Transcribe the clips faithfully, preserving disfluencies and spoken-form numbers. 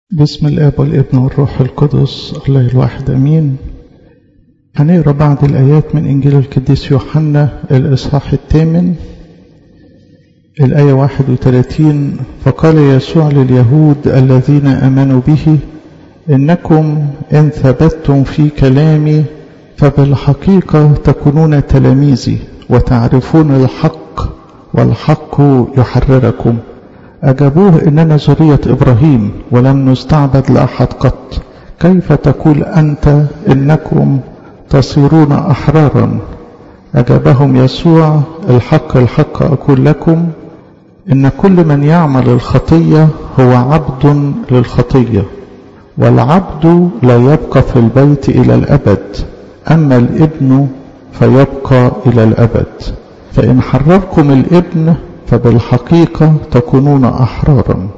بسم الآب والابن والروح القدس الله الواحد أمين. هنقرأ بعض الآيات من إنجيل القديس يوحنا الإصحاح الثامن الآية واحد وثلاثين. فقال يسوع لليهود الذين آمنوا به: إنكم إن ثبتتم في كلامي فبالحقيقة تكونون تلاميذي وتعرفون الحق والحق يحرركم. أجابوه: إننا ذرية إبراهيم ولم نستعبد لأحد قط، كيف تقول أنت إنكم تصيرون أحرارا؟ أجابهم يسوع: الحق الحق أقول لكم إن كل من يعمل الخطية هو عبد للخطية، والعبد لا يبقى في البيت إلى الأبد، أما الابن فيبقى إلى الأبد. فإن حرركم الابن فبالحقيقة تكونون أحرارا.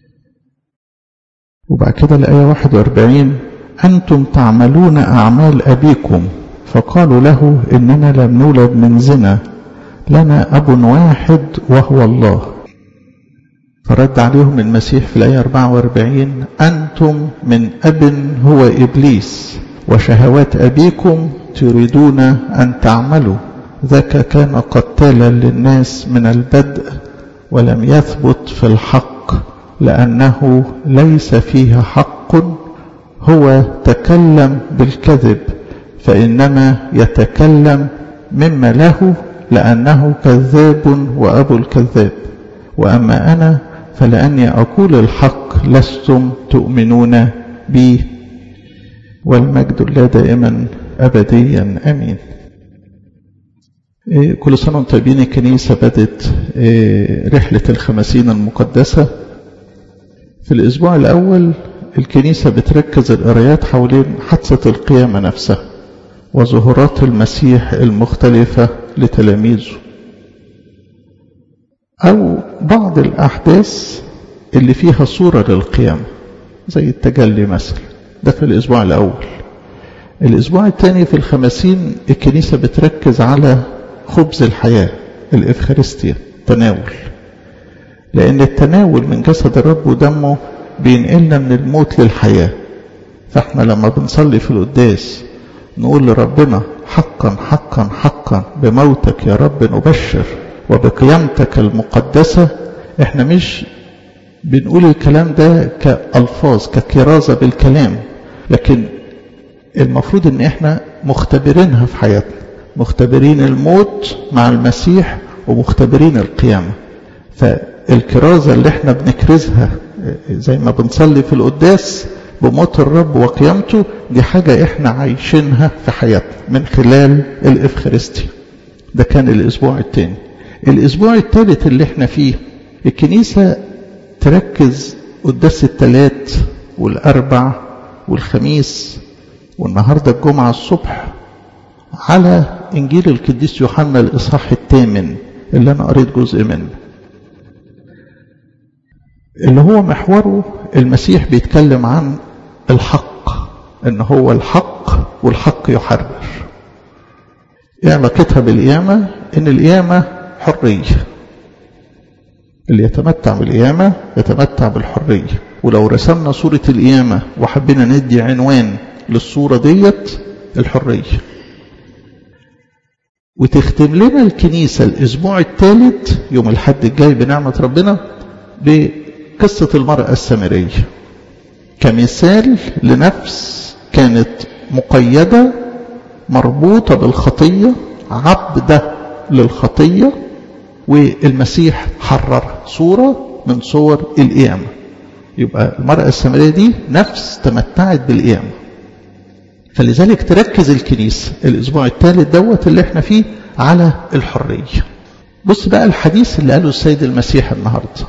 وبعد كده الآية واحد وأربعين: أنتم تعملون أعمال أبيكم. فقالوا له: إننا لم نولد من زنا، لنا أب واحد وهو الله. فرد عليهم المسيح في الآية أربعة وأربعين: أنتم من أب هو إبليس، وشهوات أبيكم تريدون أن تعملوا. ذاك كان قتالا للناس من البدء ولم يثبت في الحق، لأنه ليس فيه حق. هو تكلم بالكذب، فإنما يتكلم مما له، لأنه كذاب وأبو الكذاب. وأما أنا فلأني أقول الحق لستم تؤمنون بي. والمجد لله دائما أبديا آمين. كل سنة وانتم طيبين. الكنيسة بدت رحلة الخمسين المقدسة. في الأسبوع الأول الكنيسة بتركز القرايات حوالين حادثة القيامة نفسها وظهورات المسيح المختلفة لتلاميذه، أو بعض الأحداث اللي فيها صورة للقيامة زي التجلي مثلا. ده في الأسبوع الأول. الأسبوع الثاني في الخمسين الكنيسة بتركز على خبز الحياة، الإفخارستيا، تناول، لأن التناول من جسد الرب ودمه بينقلنا من الموت للحياة. فاحنا لما بنصلي في القداس نقول لربنا: حقا حقا حقا بموتك يا رب نبشر وبقيامتك المقدسة. احنا مش بنقول الكلام ده كألفاظ ككرازة بالكلام، لكن المفروض ان احنا مختبرينها في حياتنا، مختبرين الموت مع المسيح ومختبرين القيامة. فالكرازة اللي احنا بنكرزها زي ما بنصلي في القداس بموت الرب وقيامته، دي حاجة احنا عايشينها في حياتنا من خلال الإفخارستيا. ده كان الأسبوع الثاني. الأسبوع الثالث اللي احنا فيه الكنيسة تركز قداس الثلاث والأربع والخميس والنهاردة الجمعة الصبح على إنجيل القديس يوحنا الإصحاح الثامن اللي أنا قريت جزء منه، اللي هو محوره المسيح بيتكلم عن الحق، إن هو الحق والحق يحرر. إيه علاقتها بالقيامة؟ إن القيامة حرية، اللي يتمتع بالقيامة يتمتع بالحرية. ولو رسمنا صورة القيامة وحبينا ندي عنوان للصورة ديت الحرية. وتختم لنا الكنيسة الأسبوع الثالث يوم الحد الجاي بنعمة ربنا بقصة المرأة السامرية كمثال لنفس كانت مقيدة مربوطة بالخطية، عبدة للخطية، والمسيح حرر صورة من صور القيامة. يبقى المرأة السامرية دي نفس تمتعت بالقيامة. فلذلك تركز الكنيسة الأسبوع الثالث دوت اللي احنا فيه على الحرية. بص بقى الحديث اللي قاله السيد المسيح النهاردة.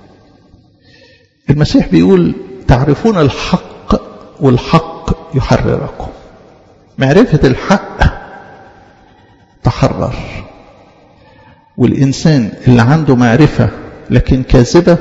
المسيح بيقول: تعرفون الحق والحق يحرركم. معرفة الحق تحرر. والإنسان اللي عنده معرفة لكن كاذبة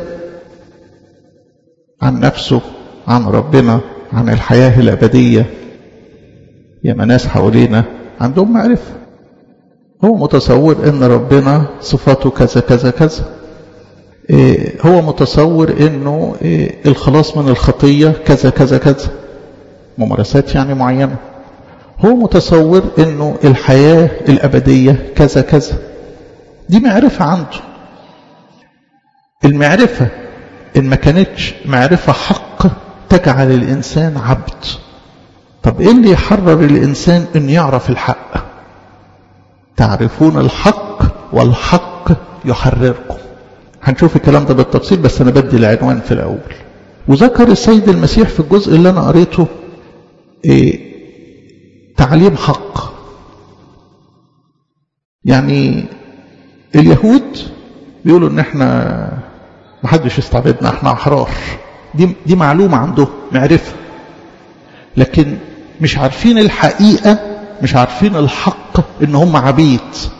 عن نفسه، عن ربنا، عن الحياة الأبدية. ياما ناس حوالينا عندهم معرفة، هو متصور ان ربنا صفاته كذا كذا كذا، هو متصور انه الخلاص من الخطية كذا كذا كذا، ممارسات يعني معينة. هو متصور انه الحياة الابدية كذا كذا. دي معرفة عنده. المعرفة ان ما كانتش معرفة حق تجعل الانسان عبد. طب ايه اللي يحرر الانسان ان يعرف الحق؟ تعرفون الحق والحق يحرركم. هنشوف الكلام ده بالتفصيل، بس انا بدي العنوان في الاول. وذكر السيد المسيح في الجزء اللي انا قريته إيه تعليم حق. يعني اليهود بيقولوا ان احنا محدش يستعبدنا، احنا احرار. دي دي معلومه عنده، معرفه، لكن مش عارفين الحقيقه، مش عارفين الحق ان هم عبيد.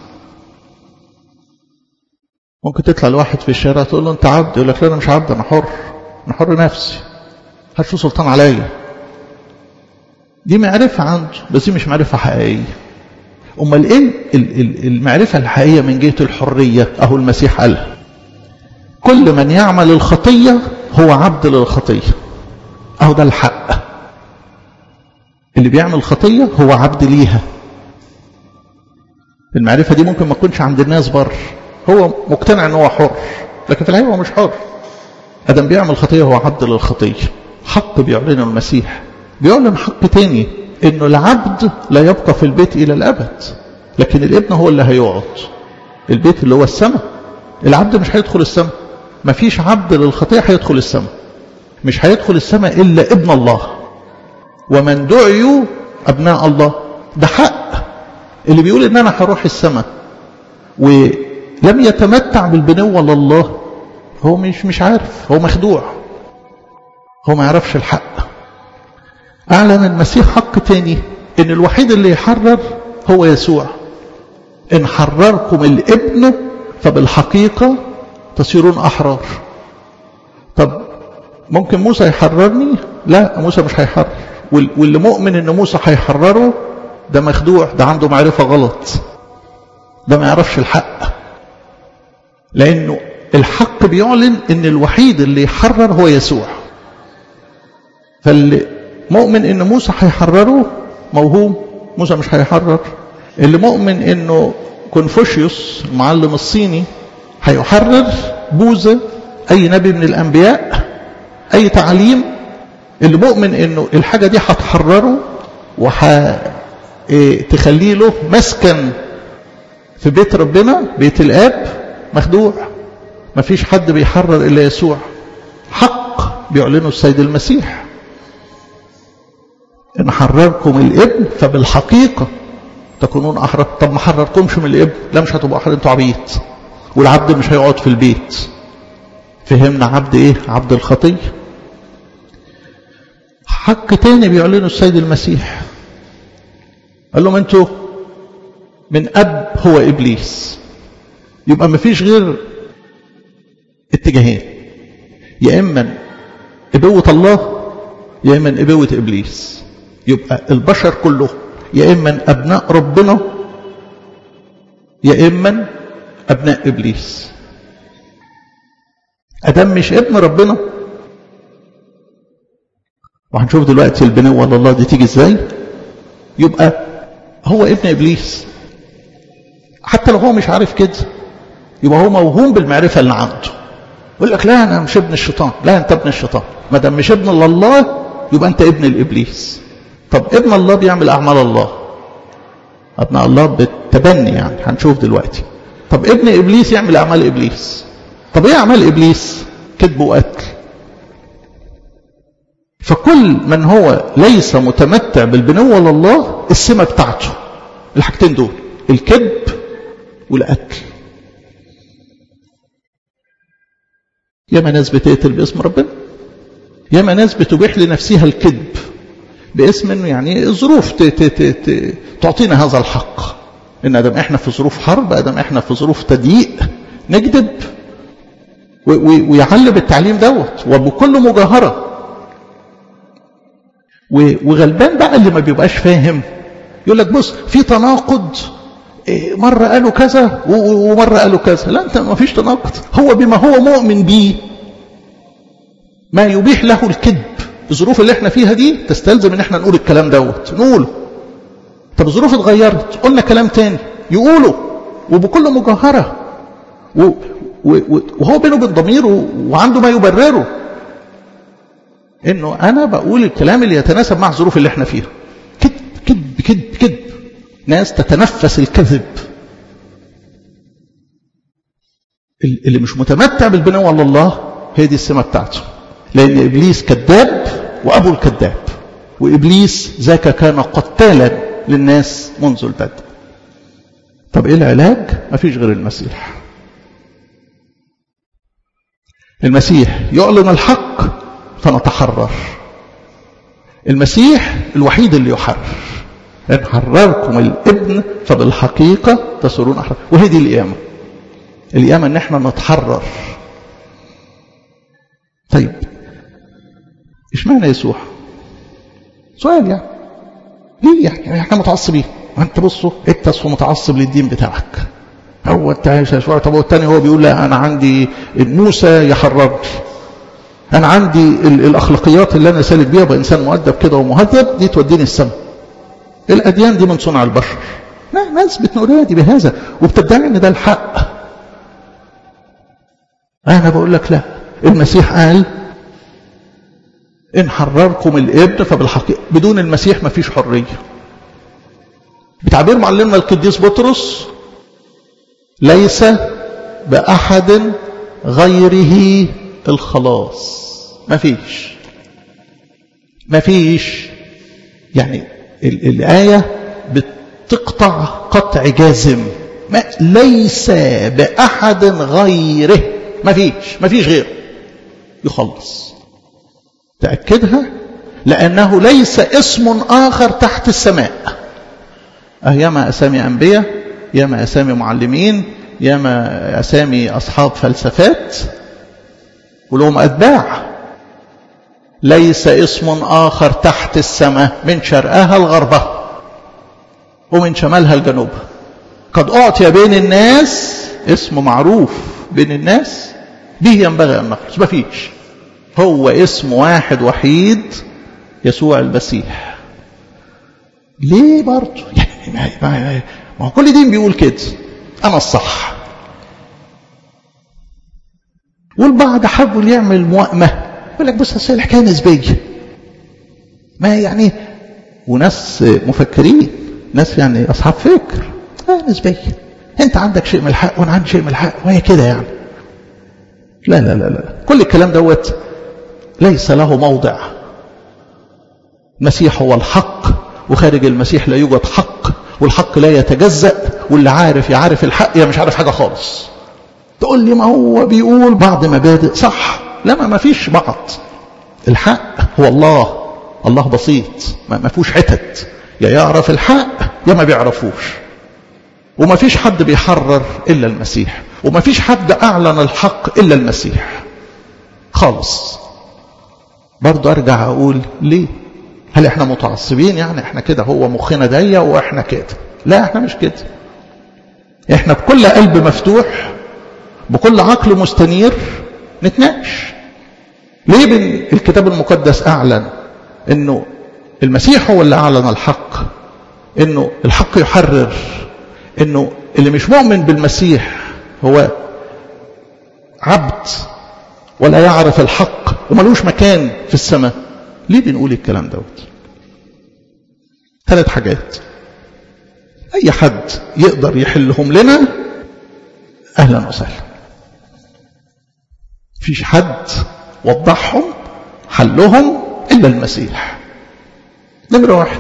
ممكن تطلع لواحد في الشارع تقول له انت عبد، يقول لك لا انا مش عبد، انا حر، انا حر نفسي، هل في سلطان عليا. دي معرفه عنده، بس دي مش معرفه حقيقيه. امال ايه المعرفه الحقيقيه من جهه الحريه؟ اهو المسيح قالها: كل من يعمل الخطيه هو عبد للخطيه. اهو ده الحق. اللي بيعمل خطيه هو عبد ليها. المعرفه دي ممكن ما تكونش عند الناس بره، هو مقتنع ان هو حر، لكن في الحقيقه هو مش حر. ادم بيعمل خطيه هو عبد للخطيه. حق بيعلنه المسيح. بيعلن حق تاني، انه العبد لا يبقى في البيت الى الابد، لكن الابن هو اللي هيقعد. البيت اللي هو السماء. العبد مش هيدخل السماء. مفيش عبد للخطيه هيدخل السماء. مش هيدخل السماء الا ابن الله، ومن دعيوا ابناء الله. ده حق. اللي بيقول ان انا هروح السماء ولم يتمتع بالبنوة لله، هو مش مش عارف، هو مخدوع، هو ما يعرفش الحق. اعلن المسيح حق تاني، ان الوحيد اللي يحرر هو يسوع. ان حرركم الابن فبالحقيقة تصيرون احرار. طب ممكن موسى يحررني؟ لا، موسى مش هيحرر. واللي مؤمن ان موسى هيحرره ده مخدوع، ده عنده معرفة غلط، ده ما يعرفش الحق. لانه الحق بيعلن ان الوحيد اللي يحرر هو يسوع. فاللي مؤمن ان موسى هيحرره موهوم، موسى مش هيحرر. اللي مؤمن انه كونفوشيوس المعلم الصيني هيحرر، بوذا، اي نبي من الانبياء، اي تعليم، اللي مؤمن انه الحاجة دي هتحرره وهتخلي له مسكن في بيت ربنا، بيت الاب، مخدوع. مفيش حد بيحرر الا يسوع. حق بيعلنه السيد المسيح: ان حرركم الابن فبالحقيقة تكونون احرار. طب ما حرركمش من الابن؟ لا، مش هتبقوا احرار، انتوا عبيد، والعبد مش هيقعد في البيت. فهمنا عبد ايه؟ عبد الخطية. حق تاني بيعلنه السيد المسيح، قال لهم انتوا من اب هو ابليس. يبقى ما فيش غير اتجاهين: يا اما ابوة الله يا اما ابوة ابليس. يبقى البشر كله يا اما ابناء ربنا يا اما ابناء ابليس. ادم مش ابن ربنا، وهنشوف دلوقتي البنوة لله دي تيجي ازاي. يبقى هو ابن ابليس، حتى لو هو مش عارف كده. يبقى هو موهوم بالمعرفة اللي عنده. يقول لك لا انا مش ابن الشيطان. لا، انت ابن الشيطان. ما دام مش ابن الله يبقى انت ابن الابليس. طب ابن الله بيعمل اعمال الله، ابناء الله بالتبني يعني، هنشوف دلوقتي. طب ابن ابليس يعمل اعمال ابليس. طب ايه اعمال ابليس؟ كذب وقتل. فكل من هو ليس متمتع بالبنوة لله السمة بتاعته الحاجتين دول: الكذب والقتل. ياما ناس بتقتل باسم ربنا، ياما ناس بتبيح لنفسها الكذب باسم انه يعني الظروف تعطينا هذا الحق، ان ادم احنا في ظروف حرب، ادم احنا في ظروف تضييق، نكذب ويعلم التعليم دوت وبكل مجاهرة. وغلبان بقى اللي ما بيبقاش فاهم، يقول لك بص في تناقض مرة قالوا كذا ومرة قالوا كذا. لا، انت ما فيش تناقض. هو بما هو مؤمن به ما يبيح له الكذب. الظروف اللي احنا فيها دي تستلزم ان احنا نقول الكلام دوت نقوله. طب الظروف اتغيرت، قلنا كلام تاني يقوله وبكل مجاهرة، وهو بينه وبين ضميره وعنده ما يبرره انه انا بقول الكلام اللي يتناسب مع الظروف اللي احنا فيها. كذب كذب كذب كذب. ناس تتنفس الكذب. اللي مش متمتع بالبنوة لله هي دي السمة بتاعته. لأن إبليس كذاب وأبو الكذاب، وإبليس ذاك كان قتالا للناس منذ البدء. طب إيه العلاج؟ ما فيش غير المسيح. المسيح يعلن الحق فنتحرر. المسيح الوحيد اللي يحرر. إن حرركم الابن فبالحقيقة تصيرون أحرار. وهي دي القيامة. القيامة إن احنا نتحرر. طيب إيش معنى يسوع؟ سؤال يعني ليه يعني احنا متعصبين؟ وانت بصوا انت اصلا متعصب للدين بتاعك. هو انت عايش شويه. طب والتاني هو بيقول لا انا عندي موسى يحررني، انا عندي الاخلاقيات اللي انا سالك بيها بانسان مؤدب كده ومهذب دي توديني السماء. الاديان دي من صنع البشر. لا، ناس بتنادي بهذا وبتدعي ان ده الحق. انا بقول لك لا، المسيح قال إن حرركم الابن فبالحقيقة. بدون المسيح ما فيش حرية. بتعبير معلمنا القديس بطرس ليس بأحد غيره الخلاص. ما فيش ما فيش يعني الآية بتقطع قطع جازم. ما ليس بأحد غيره. ما فيش ما فيش غيره يخلص. تأكدها لأنه ليس اسم آخر تحت السماء. ياما أسامي أنبياء، ياما أسامي معلمين، ياما أسامي أصحاب فلسفات ولهم أتباع. ليس اسم آخر تحت السماء من شرقها لغربها ومن شمالها لجنوبها قد أعطي بين الناس اسم معروف بين الناس به ينبغي أن نخلص. ما فيش. هو اسم واحد وحيد يسوع المسيح. ليه برضه يعني ما هو كل دين بيقول كده أنا الصح، والبعض حاول يعمل موائمة يقول لك بص أصل الحكاية نسبية. ما يعني وناس مفكرين، ناس يعني أصحاب فكر آه نسبية. أنت عندك شيء من الحق وأنا عندي شيء من الحق وهي كده يعني. لا لا لا لا، كل الكلام دوت ليس له موضع. المسيح هو الحق، وخارج المسيح لا يوجد حق، والحق لا يتجزأ، واللي عارف يعرف الحق يا مش عارف حاجة خالص. تقول لي ما هو بيقول بعض مبادئ صح. لا، ما فيش بعض. الحق هو الله. الله بسيط ما فيهوش حتت، يا يعرف الحق يا ما بيعرفوش. وما فيش حد بيحرر إلا المسيح، وما فيش حد أعلن الحق إلا المسيح خالص. برضو أرجع أقول ليه؟ هل إحنا متعصبين يعني إحنا كده هو مخنا ضيق وإحنا كده؟ لا، إحنا مش كده. إحنا بكل قلب مفتوح بكل عقل مستنير نتناقش. ليه بن الكتاب المقدس أعلن إنه المسيح هو اللي أعلن الحق، إنه الحق يحرر، إنه اللي مش مؤمن بالمسيح هو عبد ولا يعرف الحق وملوش مكان في السماء. ليه بنقول الكلام دوت؟ ثلاث حاجات أي حد يقدر يحلهم لنا أهلا وسهلا. فيش حد وضحهم حلهم إلا المسيح. نمرة واحد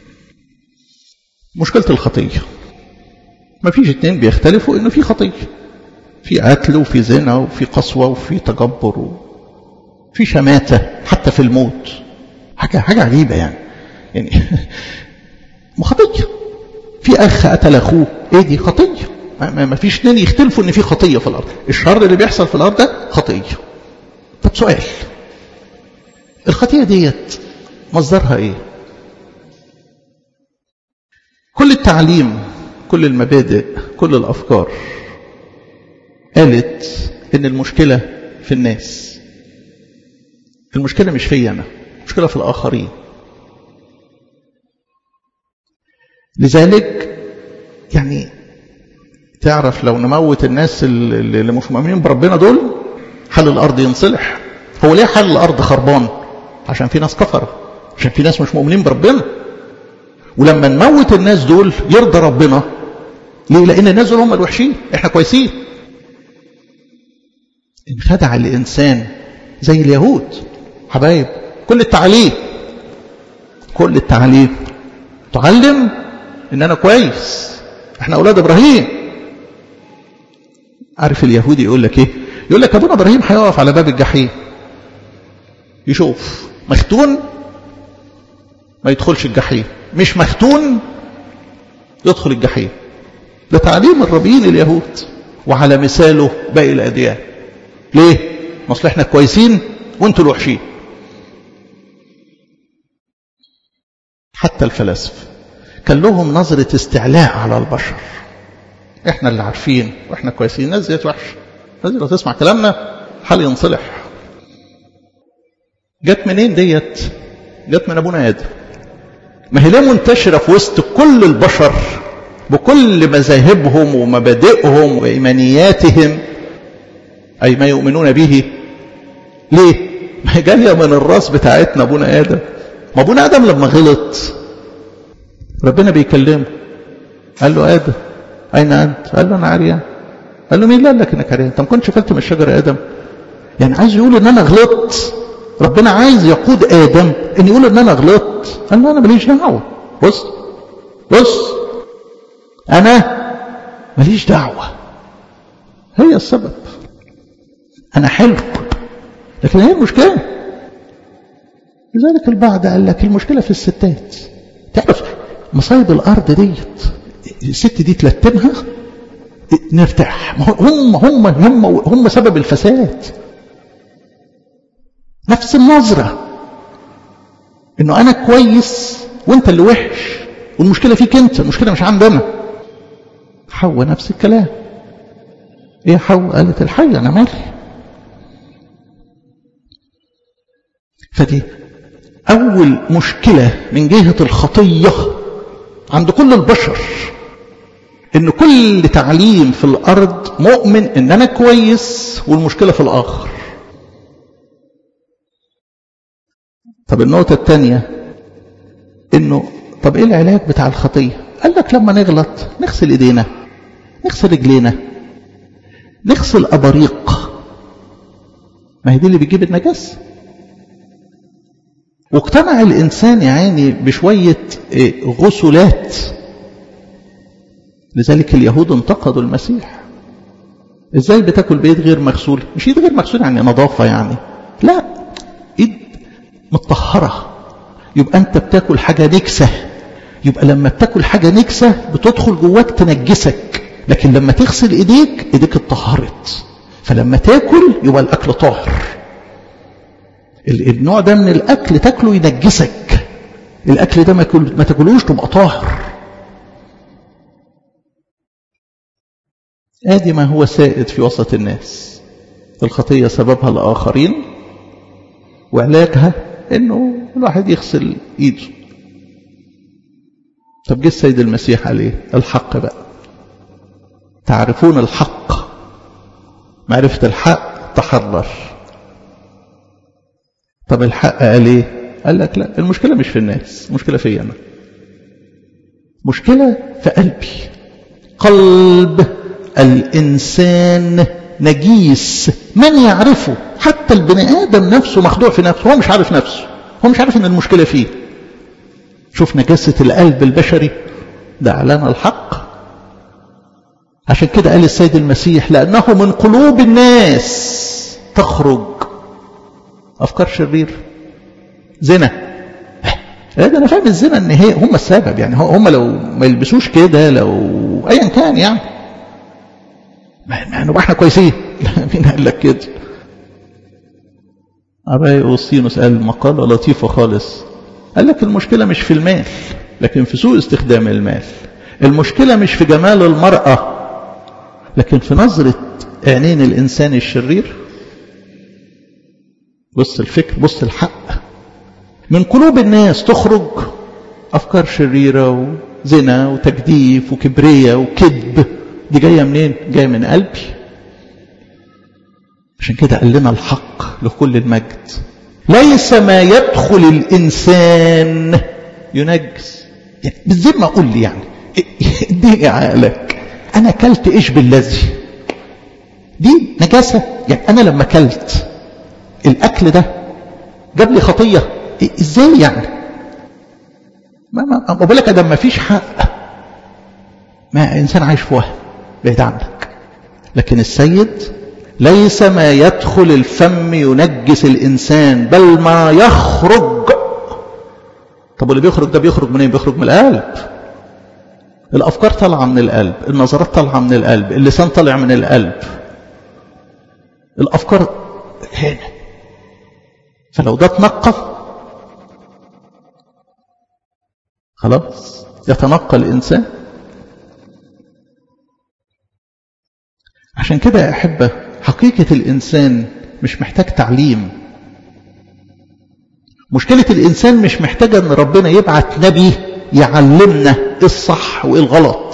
مشكلة الخطية. ما فيش اتنين بيختلفوا إنه في خطية، في قتل وفي زنا وفي قسوة وفي تجبر وفي شماتة حتى في الموت. حاجة حاجة عجيبة يعني يعني خطية. في أخ قتل أخوه، إيه دي؟ خطية. ما, ما فيش اتنين يختلفوا إن في خطية في الأرض. الشر اللي بيحصل في الأرض ده خطية. طب سؤال، الخطية ديت مصدرها إيه؟ كل التعليم كل المبادئ كل الأفكار قالت إن المشكلة في الناس، المشكلة مش في أنا، المشكلة في الآخرين. لذلك يعني تعرف لو نموت الناس اللي مش مؤمنين بربنا دول حل الأرض ينصلح. هو ليه حل الأرض خربان؟ عشان في ناس كفرة، عشان في ناس مش مؤمنين بربنا. ولما نموت الناس دول يرضى ربنا. ليه؟ لأن الناس دول هم الوحشين، احنا كويسين. انخدع الإنسان زي اليهود حبايب. كل التعليم كل التعليم تعلم ان انا كويس، احنا اولاد ابراهيم. عارف اليهودي يقول لك ايه؟ يقول لك ابونا ابراهيم هيقف على باب الجحيم يشوف مختون ما يدخلش الجحيم، مش مختون يدخل الجحيم. ده تعليم الربيين اليهود، وعلى مثاله باقي الاديان. ليه؟ اصل احنا كويسين وانتوا الوحشين. حتى الفلاسفه كان لهم نظرة استعلاء على البشر. احنا اللي عارفين واحنا كويسين، الناس ديت وحشه، الناس لو تسمع كلامنا حال ينصلح. جت منين ديت؟ جت من ابونا ادم. ما هي ليه منتشره في وسط كل البشر بكل مذاهبهم ومبادئهم وايمانياتهم، اي ما يؤمنون به؟ ليه؟ ما هي جايه من الراس بتاعتنا ابونا ادم. ما ابونا ادم لما غلط ربنا بيكلمه، قال له ادم اين انت؟ قال له انا عريان. قال له مين اللي قال لك انك عريان؟ انت ما كنتش اكلت من الشجره يا ادم؟ يعني عايز يقول ان انا غلطت. ربنا عايز يقود ادم ان يقول ان انا غلطت. قال له انا ماليش دعوه. بص بص انا ماليش دعوه، هي السبب، انا حلو، لكن هي المشكله. لذلك البعض قال لك المشكله في الستات. تعرف مصايب الارض ديت الست دي تلتمها نرتاح. هم هم هم هم سبب الفساد. نفس النظرة انه انا كويس وانت اللي وحش، والمشكلة فيك انت، المشكلة مش عندنا. حواء نفس الكلام. ايه حواء؟ قالت الحي انا مالي. فدي اول مشكلة من جهة الخطية عند كل البشر، ان كل تعليم في الارض مؤمن ان انا كويس والمشكلة في الاخر. طب النقطة الثانية انه طب ايه العلاج بتاع الخطية؟ قال لك لما نغلط نغسل ايدينا، نغسل رجلينا، نغسل اباريق. ما هي دي اللي بتجيب النجاسة. واقتنع الانسان يعني بشوية غسلات. لذلك اليهود انتقدوا المسيح. ازاي بتاكل بايد غير مغسول؟ مش ايد غير مغسول يعني نظافة يعني، لا، ايد متطهرة. يبقى انت بتاكل حاجة نكسة، يبقى لما بتاكل حاجة نكسة بتدخل جواك تنجسك، لكن لما تغسل ايديك ايديك اتطهرت، فلما تاكل يبقى الاكل طاهر. النوع ده من الاكل تاكله ينجسك، الاكل ده ما تاكلوش تبقى طاهر. ادي ما هو سائد في وسط الناس. الخطية سببها الآخرين، وعلاجها انه الواحد يغسل ايده. طب جه السيد المسيح عليه الحق بقى. تعرفون الحق، معرفة الحق تحرر. طب الحق قال ايه؟ قال لك لا، المشكلة مش في الناس، المشكلة في انا، مشكلة في قلبي. قلب الإنسان نجيس، من يعرفه؟ حتى البني آدم نفسه مخدوع في نفسه، هو مش عارف نفسه، هو مش عارف ان المشكلة فيه. شوف نجاسة القلب البشري، ده اعلان الحق. عشان كده قال السيد المسيح لأنه من قلوب الناس تخرج أفكار شريرة. زنا، ده أنا فاهم الزنا ان هي هم السبب، يعني هم لو ما يلبسوش كده، لو أيا كان يعني ما نبقى احنا كويسين. مين قال لك كده؟ أبي أوسطينوس قال مقالة لطيفة خالص، قال لك المشكلة مش في المال لكن في سوء استخدام المال. المشكلة مش في جمال المرأة، لكن في نظرة عينين الإنسان الشرير. بص الفكر، بص الحق. من قلوب الناس تخرج أفكار شريرة وزنا وتجديف وكبرية وكذب. دي جاية منين؟ جاية من قلبي. عشان كده قال لنا الحق لكل المجد: ليس ما يدخل الإنسان ينجس. يعني بالذمة قول لي، يعني اديني عقلك، أنا أكلت إيش بالذي؟ دي نجاسة؟ يعني أنا لما أكلت الأكل ده جاب لي خطية؟ إزاي يعني؟ ما ما أقول لك ده ما فيش حق، ما إنسان عايش في وهم بعيد عنك. لكن السيد: ليس ما يدخل الفم ينجس الإنسان بل ما يخرج. طب واللي بيخرج ده بيخرج منين؟ بيخرج من القلب. الأفكار طالعة من القلب، النظرات طالعة من القلب، اللسان طالع من القلب، الأفكار هنا. فلو ده تنقى خلاص يتنقى الإنسان. عشان كده يا أحبة، حقيقة الإنسان مش محتاج تعليم. مشكلة الإنسان مش محتاجة أن ربنا يبعت نبي يعلمنا إيه الصح وإيه الغلط.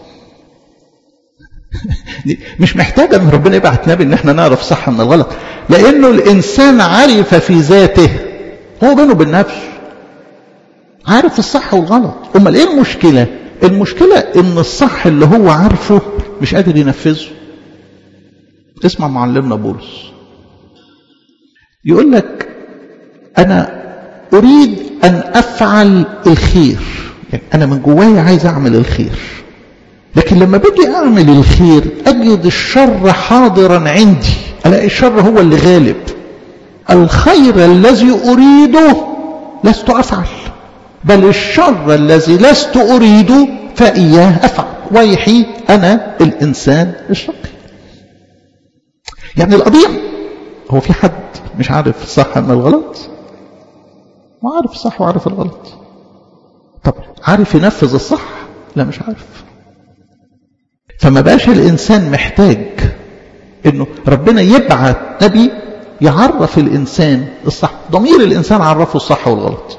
مش محتاجة أن ربنا يبعت نبي أن احنا نعرف صح من الغلط، لأنه الإنسان عارف في ذاته، هو بينه وبين نفسه عارف الصح والغلط. أمال إيه المشكلة؟ المشكلة إن الصح اللي هو عارفه مش قادر ينفذه. اسمع معلمنا بولس يقول لك: أنا أريد أن أفعل الخير، يعني أنا من جوايا عايز أعمل الخير، لكن لما بدي أعمل الخير أجد الشر حاضرا عندي، ألاقي الشر هو اللي غالب. الخير الذي أريده لست أفعل، بل الشر الذي لست أريده فإياه أفعل، ويحي أنا الإنسان الشقي. يعني القضية هو في حد مش عارف الصح من الغلط؟ ما عارف الصح وعارف الغلط. طب عارف ينفذ الصح؟ لا مش عارف. فما بقاش الإنسان محتاج إنه ربنا يبعت نبي يعرف الإنسان الصح، ضمير الإنسان عرفه الصح والغلط.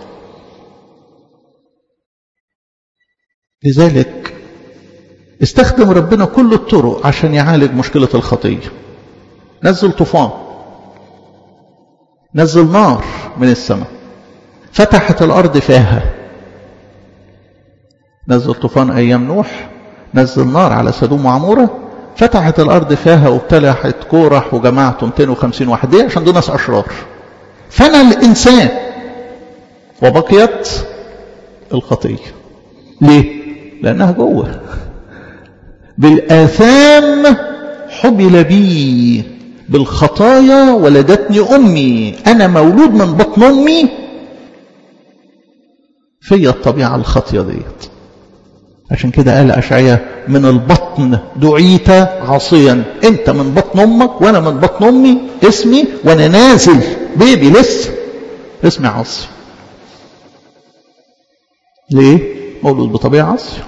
لذلك استخدم ربنا كل الطرق عشان يعالج مشكلة الخطية. نزل طوفان، نزل نار من السماء، فتحت الأرض فيها. نزل طوفان أيام نوح، نزل نار على سدوم وعمورة، فتحت الأرض فيها وابتلعت كورح وجماعته مئتين وخمسين واحد. دي عشان دول ناس أشرار. فنى الإنسان وبقيت الخطية. ليه؟ لأنها جوه. بالآثام حبل بي، بالخطايا ولدتني أمي. أنا مولود من بطن أمي في الطبيعة الخطية ديت. عشان كده قال أشعياء: من البطن دعيت عاصيا. أنت من بطن أمك وأنا من بطن أمي، اسمي وأنا نازل بيبي لسه اسمي عاصي. ليه؟ مولود بطبيعة عاصية.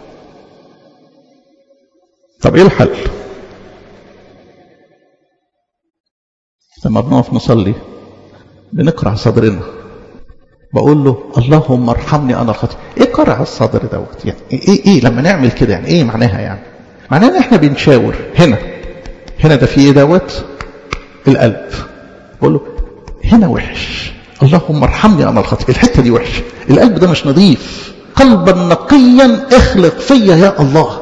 طب إيه الحل؟ لما بنقف نصلي بنقرع صدرنا، بقول له: اللهم ارحمني أنا الخطيئ. إيه قرع الصدر دوت؟ يعني إيه إيه لما نعمل كده؟ يعني إيه معناها؟ يعني معناها إن إحنا بنشاور هنا هنا ده في إيه دوت؟ القلب. بقول له: هنا وحش، اللهم ارحمني أنا الخطيئ. الحتة دي وحش، القلب ده مش نظيف. قلبا نقيا اخلق فيا يا الله.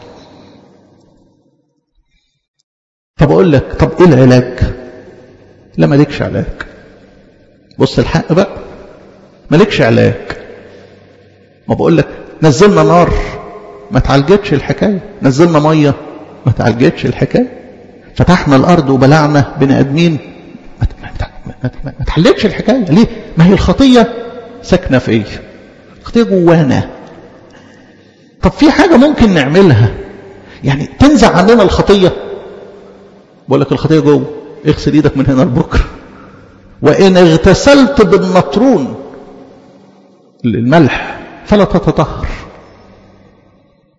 طب أقول لك: طب إيه العلاج؟ لا مالكش علاج. بص الحق بقى، مالكش علاج. ما بقول لك نزلنا نار ما تعالجتش الحكاية، نزلنا مية ما تعالجتش الحكاية، فتحنا الأرض وبلعنا بني آدمين ما تعالجتش الحكاية. ليه؟ ما هي الخطية ساكنة في إيه؟ الخطية جوانا. طب في حاجة ممكن نعملها يعني تنزع عننا الخطية؟ بقول لك الخطية جوه، اغسل ايدك من هنا لبكره. وإن اغتسلت بالنطرون الملح فلا تتطهر.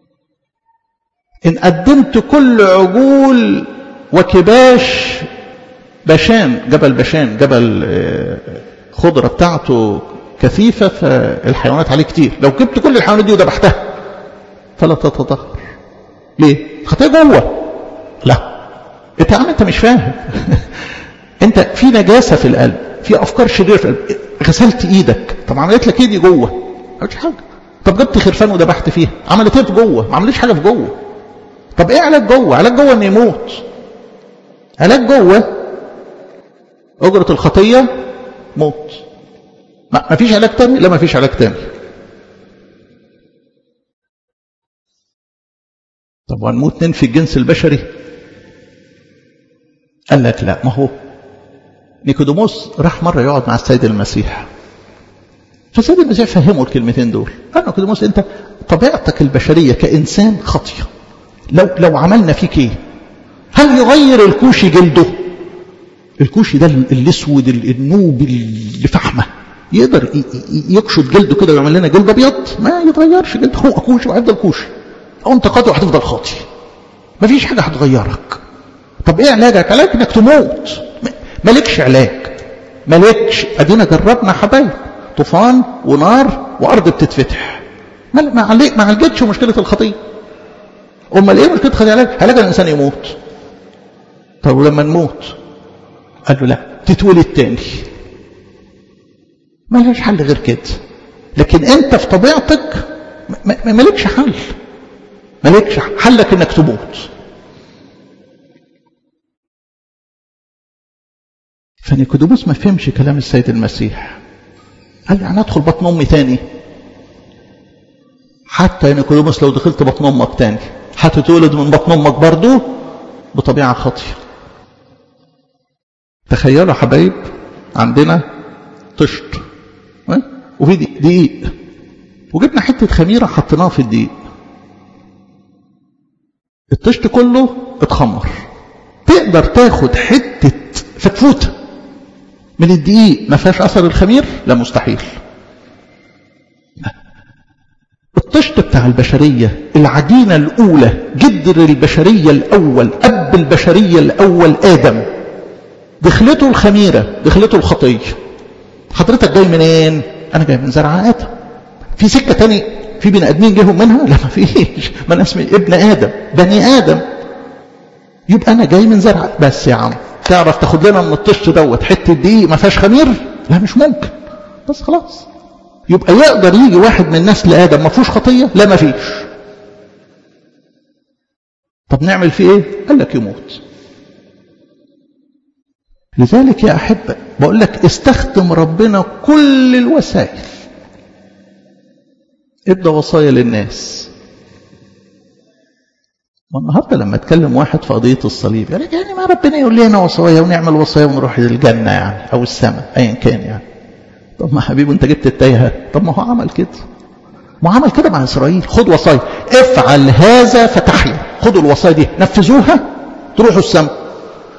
إن قدمت كل عجول وكباش بشان، جبل بشان جبل خضرة بتاعته كثيفة فالحيوانات عليه كتير، لو جبت كل الحيوانات دي وذبحتها فلا تتطهر. ليه؟ خطية جوه. لا انت عم انت مش فاهم انت في نجاسة في القلب، في افكار شريرة في القلب. غسلت ايدك، طب عملت لك ايدي جوه؟ ما عملتش حاجة. طب جبت خرفان وذبحت فيها، عملت ايه في جوه؟ ما عملتش حاجة في جوه. طب ايه علاج جوه؟ علاج جوه ان يموت. علاج جوه اجرة الخطية موت. ما فيش علاج تاني؟ لا ما فيش علاج تاني. طب وهنموت ننفي الجنس البشري؟ قال لك لا، ما هو نيكوديموس راح مرة يقعد مع السيد المسيح، فالسيد المسيح فهمه الكلمتين دول. قال نيكوديموس انت طبيعتك البشرية كإنسان خاطية، لو لو عملنا فيك ايه؟ هل يغير الكوشي جلده؟ الكوشي ده الاسود النوب اللي فحمه يقدر يكشط جلده كده ويعمل لنا جلد ابيض؟ ما يتغيرش جلده، هو كوشي وهيفضل كوشي، او انت قاطع وهتفضل خاطي، مفيش حاجه هتغيرك. طب ايه علاجك؟ علاج انك تموت. مالكش علاج، مالكش. ادينا جربنا حبايب، طوفان ونار وارض بتتفتح، ما عالجتش مشكله الخطيه. امال ايه مشكله الخطيه؟ علاج علاج الانسان يموت. طب ولما نموت؟ قال له لا، تتولد تاني. ما لهاش حل غير كده. لكن انت في طبيعتك مالكش حل، مالكش حلك انك تموت. فنيكوديموس ما فهمش كلام السيد المسيح، قال لي انا ادخل بطن امي تاني؟ حتى نيكوديموس لو دخلت بطن امك تاني هتتولد من بطن امك برضو بطبيعه خاطئه. تخيلوا حبايب، عندنا طشت وفي دقيق، وجبنا حته خميره حطيناها في الدقيق، الطشت كله اتخمر. تقدر تاخد حته فتفوته من الدقيق ما فيهاش اثر الخمير؟ لا، مستحيل. الطشت بتاع البشريه، العجينه الاولى، جدر البشريه الاول، اب البشريه الاول ادم، دخلته الخميره، دخلته الخطيه. حضرتك جاي منين؟ انا جاي من زرع ادم. في سكه تاني في بني ادمين جيهم منها؟ لا ما فيش، ما انا اسمي ابن ادم، بني ادم. يبقى انا جاي من زرع. بس يا عم تعرف تاخد لنا من الطشت دوت حته دقيق ما فيهاش خمير؟ لا مش ممكن. بس خلاص، يبقى يقدر يجي واحد من نسل ادم ما فيهوش خطيه؟ لا ما فيش. طب نعمل فيه ايه؟ قال لك يموت. لذلك يا أحبة بقول لك استخدم ربنا كل الوسائل. ابدأ وصايا للناس. والنهارده لما اتكلم واحد في قضية الصليب يعني يعني ما ربنا يقول لنا وصايا ونعمل وصايا ونروح للجنة يعني أو السماء أيا كان يعني. طب ما حبيبي أنت جبت التايهة. طب ما هو عمل كده، ما عمل كده مع إسرائيل. خد وصايا، افعل هذا فتحيا. خدوا الوصايا دي نفذوها تروحوا السماء.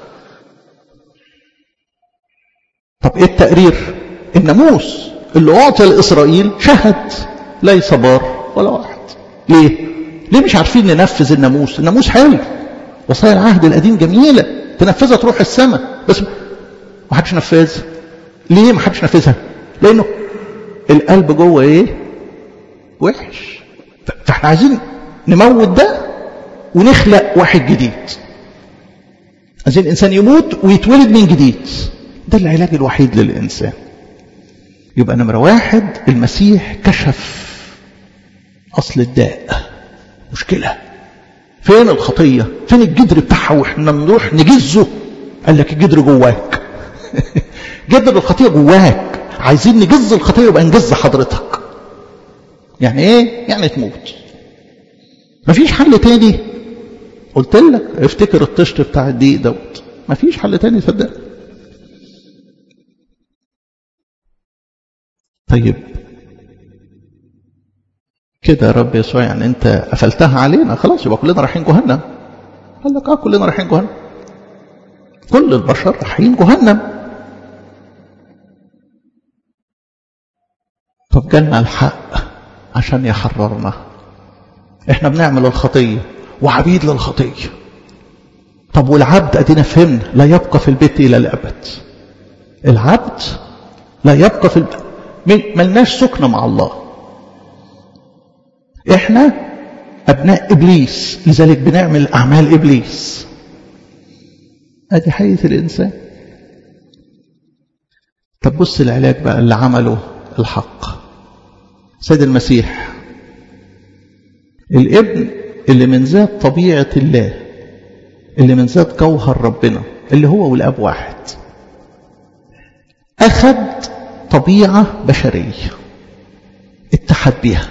طب ايه التقرير؟ الناموس اللي اعطي لاسرائيل شهد ليس بار ولا واحد. ليه؟ ليه مش عارفين ننفذ الناموس؟ الناموس حلو، وصايا العهد القديم جميله، تنفذها تروح السماء، بس ما حدش نفذها. ليه ما حدش نفذها؟ لانه القلب جوه ايه؟ وحش. فاحنا عايزين نموت ده ونخلق واحد جديد. عايزين الانسان يموت ويتولد من جديد. ده العلاج الوحيد للإنسان. يبقى نمرة واحد المسيح كشف أصل الداء. مشكلة فين الخطية؟ فين الجدر بتاعها واحنا نروح نجزه؟ قال لك الجدر جواك. جدر الخطية جواك. عايزين نجز الخطية يبقى نجز حضرتك. يعني ايه؟ يعني تموت. مفيش حل تاني. قلت لك افتكر الطشت بتاع الدقيق دوت، مفيش حل تاني صدق. طيب كده يا رب يسوع يعني انت قفلتها علينا خلاص يبقى كلنا رايحين جهنم؟ قال لك اه كلنا رايحين جهنم، كل البشر رايحين جهنم. طب جالنا الحق عشان يحررنا. احنا بنعمل الخطيه وعبيد للخطية. طب والعبد ادينا فهمنا لا يبقى في البيت الى الابد. العبد لا يبقى في البيت، ملناش سكنة مع الله. احنا ابناء ابليس، لذلك بنعمل اعمال ابليس. ادي حقيقة الانسان. طب بص العلاج بقى اللي عمله الحق. سيد المسيح الابن اللي من ذات طبيعة الله، اللي من ذات جوهر ربنا، اللي هو والاب واحد، اخذ طبيعة بشرية اتحد بها.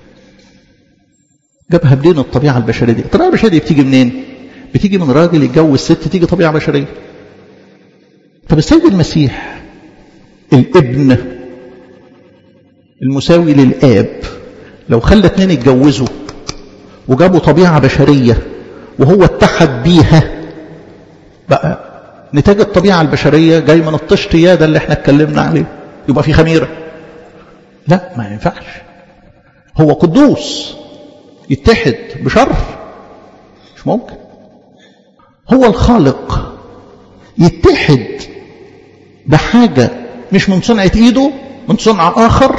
جابها منين الطبيعة البشرية دي؟ الطبيعة البشرية دي بتيجي منين؟ بتيجي من راجل يتجوز ست، تيجي طبيعة بشرية. طب السيد المسيح الابن المساوي للآب لو خلى اتنين يتجوزوا وجابوا طبيعة بشرية وهو اتحد بيها، بقى نتاج الطبيعة البشرية جاي من الطشتيادة اللي احنا اتكلمنا عليه، يبقى في خميرة. لا، ما ينفعش. هو قدوس يتحد بشر؟ مش ممكن. هو الخالق يتحد بحاجة مش من صنعة ايده، من صنع اخر.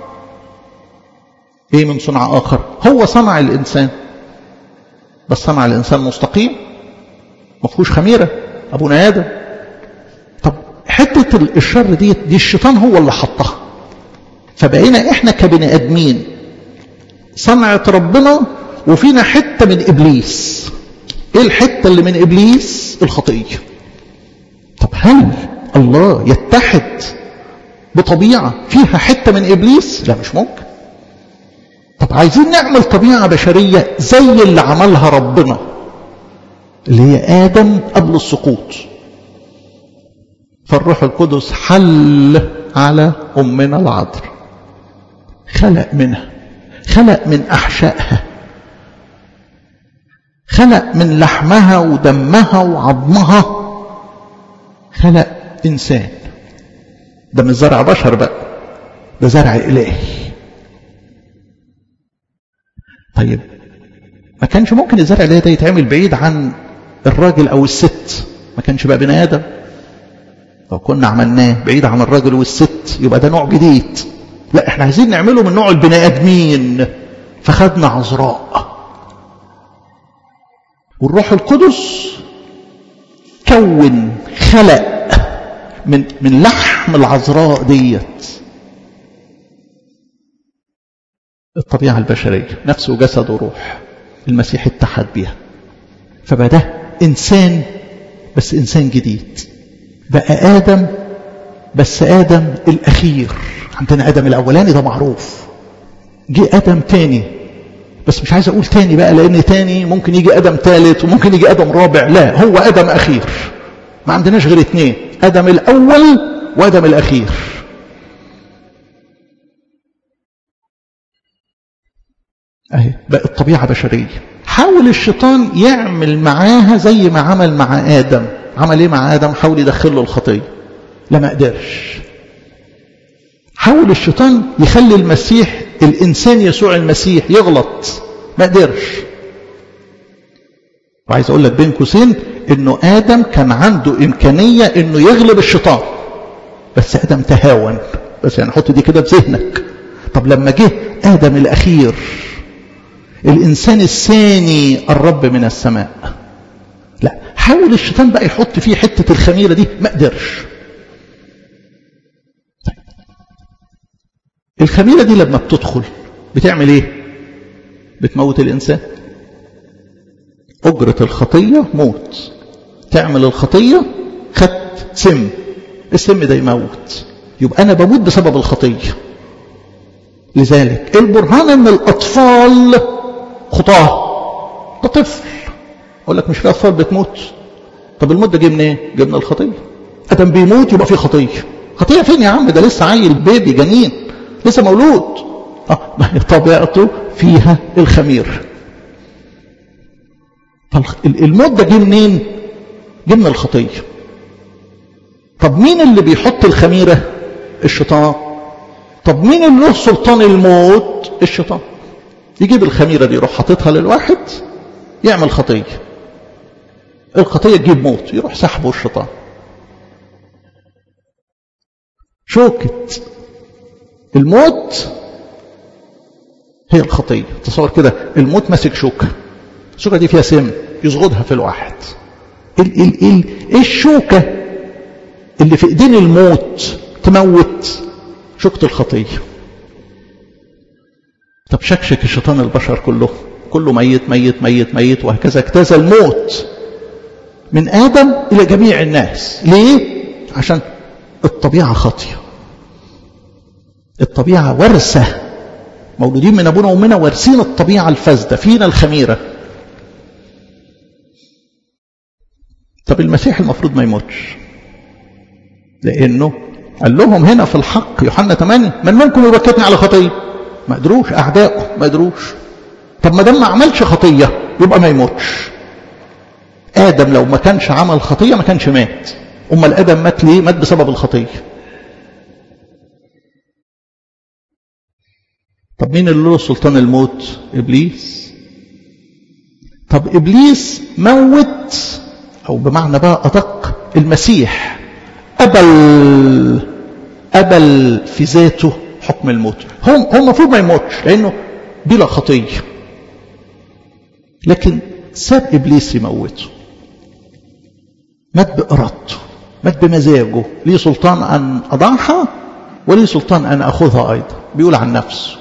ايه من صنع اخر؟ هو صنع الانسان، بس صنع الانسان مستقيم ما فيهوش خميرة، ابونا ادم. طب حتة الشر دي دي الشيطان هو اللي حطها، فبقينا احنا كبني ادمين صنعة ربنا وفينا حتة من ابليس. ايه الحتة اللي من ابليس؟ الخطية. طب هل الله يتحد بطبيعة فيها حتة من ابليس؟ لا، مش ممكن. طب عايزين نعمل طبيعة بشرية زي اللي عملها ربنا، اللي هي آدم قبل السقوط. فالروح القدس حل على أمنا العذراء، خلق منها، خلق من أحشائها، خلق من لحمها ودمها وعظمها، خلق إنسان. ده مش زرع بشر بقى، ده زرع إلهي. طيب ما كانش ممكن الزرع الإلهي ده يتعمل بعيد عن الراجل أو الست؟ ما كانش بقى بني آدم. لو كنا عملناه بعيد عن الراجل والست يبقى ده نوع جديد. لا، احنا عايزين نعمله من نوع البني آدمين، فخدنا عذراء. والروح القدس كون خلق من من لحم العذراء ديت الطبيعة البشرية، نفس وجسد وروح. المسيح اتحد بيها، فبدا إنسان، بس إنسان جديد. بقى آدم، بس آدم الأخير. عندنا آدم الأولاني ده معروف، جه آدم تاني، بس مش عايز أقول تاني بقى لأن تاني ممكن يجي آدم ثالث وممكن يجي آدم رابع. لا، هو آدم أخير. ما عندناش غير اتنين، آدم الأول وآدم الأخير. أهي بقت الطبيعة بشرية. حاول الشيطان يعمل معاها زي ما عمل مع آدم. عمل ايه مع آدم؟ حاول يدخله الخطية، لا ما قدرش. حاول الشيطان يخلي المسيح الإنسان يسوع المسيح يغلط، ما قدرش. وعايز أقول لك بين قوسين إنه آدم كان عنده إمكانية إنه يغلب الشيطان، بس آدم تهاون. بس يعني حط دي كده بذهنك. طب لما جه آدم الأخير الإنسان الثاني الرب من السماء، لا، حاول الشيطان بقى يحط فيه حتة الخميرة دي، ما قدرش. طيب. الخميرة دي لما بتدخل بتعمل ايه؟ بتموت الإنسان. أجرة الخطية موت. تعمل الخطية خدت سم، السم ده يموت، يبقى أنا بموت بسبب الخطية. لذلك البرهان ان الأطفال خطاه. ده طفل، أقول لك مش في أطفال بتموت. طب الموت ده جه منين؟ جه من الخطية. آدم بيموت يبقى في خطية. خطية فين يا عم؟ ده لسه عيل بيبي جنين لسه مولود. اه ما هي طبيعته فيها الخمير. الموت ده جه منين؟ جه من الخطية. طب مين اللي بيحط الخميرة؟ الشيطان. طب مين اللي له سلطان الموت؟ الشيطان. يجيب الخميرة دي يروح حاططها للواحد يعمل خطية، الخطية تجيب موت، يروح سحبه الشيطان. شوكة الموت هي الخطية. تصور كده، الموت ماسك شوكة، الشوكة دي فيها سم يصغدها في الواحد. ال ال ال ايه الشوكة اللي في ايدين الموت تموت؟ شوكة الخطية. طب شكشك الشيطان البشر كله، كله ميت ميت ميت ميت، وهكذا اجتاز الموت من آدم إلى جميع الناس. ليه؟ عشان الطبيعة خاطية، الطبيعة ورثة، مولودين من أبونا وأمنا وارثين الطبيعة الفاسدة، فينا الخميرة. طب المسيح المفروض ما يموتش، لأنه قال لهم هنا في الحق يوحنا ثمانية: من منكم يبكتني على خطية؟ ما قدروش، أعدائه ما قدروش. طب ما دام ما عملش خطية يبقى ما يموتش. آدم لو ما كانش عمل خطية ما كانش مات. أمال آدم مات ليه؟ مات بسبب الخطية. طب مين اللي له سلطان الموت؟ إبليس. طب إبليس موت، أو بمعنى بقى أدق، المسيح قبل قبل في ذاته حكم الموت. هو هو المفروض ما يموتش لأنه بلا خطية، لكن ساب إبليس يموته. مات بإرادته، مات بمزاجه. ليه سلطان أن أضعها وليه سلطان أن أخذها أيضا، بيقول عن نفسه.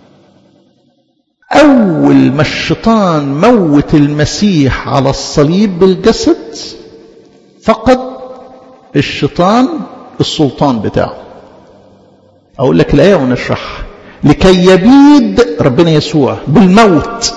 أول ما الشيطان موت المسيح على الصليب بالجسد فقد الشيطان السلطان بتاعه. أقول لك الآية ونشرحها: لكي يبيد ربنا يسوع بالموت،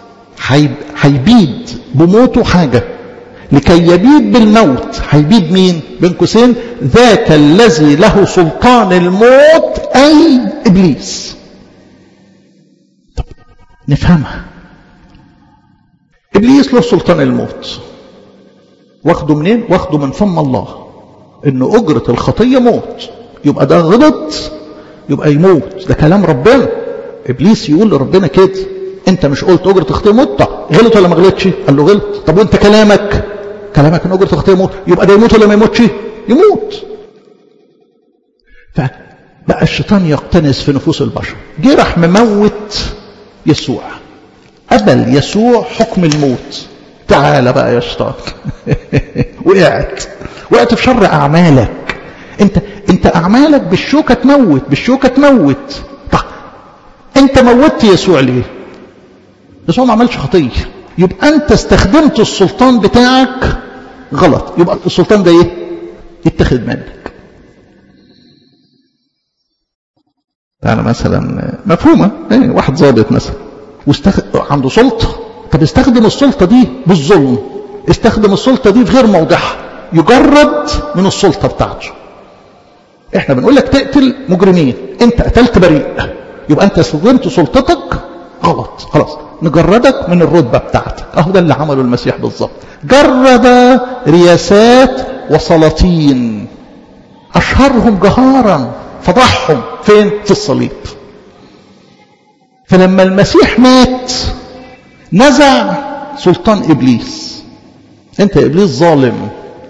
هيبيد بموته حاجة، لكي يبيد بالموت. هيبيد مين؟ بين قوسين: ذاك الذي له سلطان الموت، أي إبليس. طب نفهمها. إبليس له سلطان الموت، واخده منين؟ واخده من فم الله، إن أجرة الخطية موت. يبقى ده غلط يبقى يموت، ده كلام ربنا. إبليس يقول لربنا كده: أنت مش قلت أجرة الخطية موت؟ غلط ولا ما غلطش؟ قال له غلط. طب وأنت كلامك كلامك إن أجرة الخطية موت، يبقى ده يموت ولا ما يموتش؟ يموت. فبقى الشيطان يقتنس في نفوس البشر. جه راح مموت يسوع، قبل يسوع حكم الموت. تعال بقى يا شيطان وقعت وقعت في شر أعمالك. انت انت أعمالك بالشوكة تموت، بالشوكة تموت. طب انت موتت يسوع ليه؟ يسوع ما عملش خطية، يبقى انت استخدمت السلطان بتاعك غلط. يبقى السلطان ده ايه؟ يتخذ منك. تعالى مثلا مفهومة، ايه واحد ضابط مثلا واستخد... عنده سلطة. طب استخدم السلطة دي بالظلم، استخدم السلطة دي في غير موضعها، يجرد من السلطة بتاعته. احنا بنقول لك تقتل مجرمين، انت قتلت بريء، يبقى انت استخدمت سلطتك غلط، خلاص نجردك من الرتبة بتاعتك. اهو ده اللي عمله المسيح بالظبط. جرد رياسات وسلاطين، اشهرهم جهارا، فضحهم فين؟ في الصليب. فلما المسيح مات نزع سلطان إبليس. انت يا إبليس ظالم.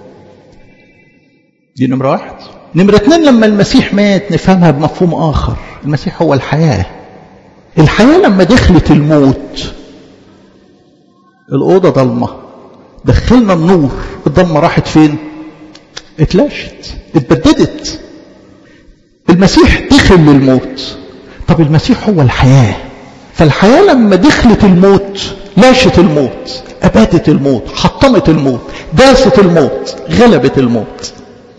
دي نمرة واحد. نمرة اتنين، لما المسيح مات نفهمها بمفهوم آخر. المسيح هو الحياة. الحياة لما دخلت الموت الأوضة ضلمة، دخلنا النور، الضلمة راحت فين؟ اتلاشت، اتبددت. المسيح دخل للموت. طب المسيح هو الحياة، فالحياة لما دخلت الموت لاشت الموت، أبادت الموت، حطمت الموت، داست الموت، غلبت الموت.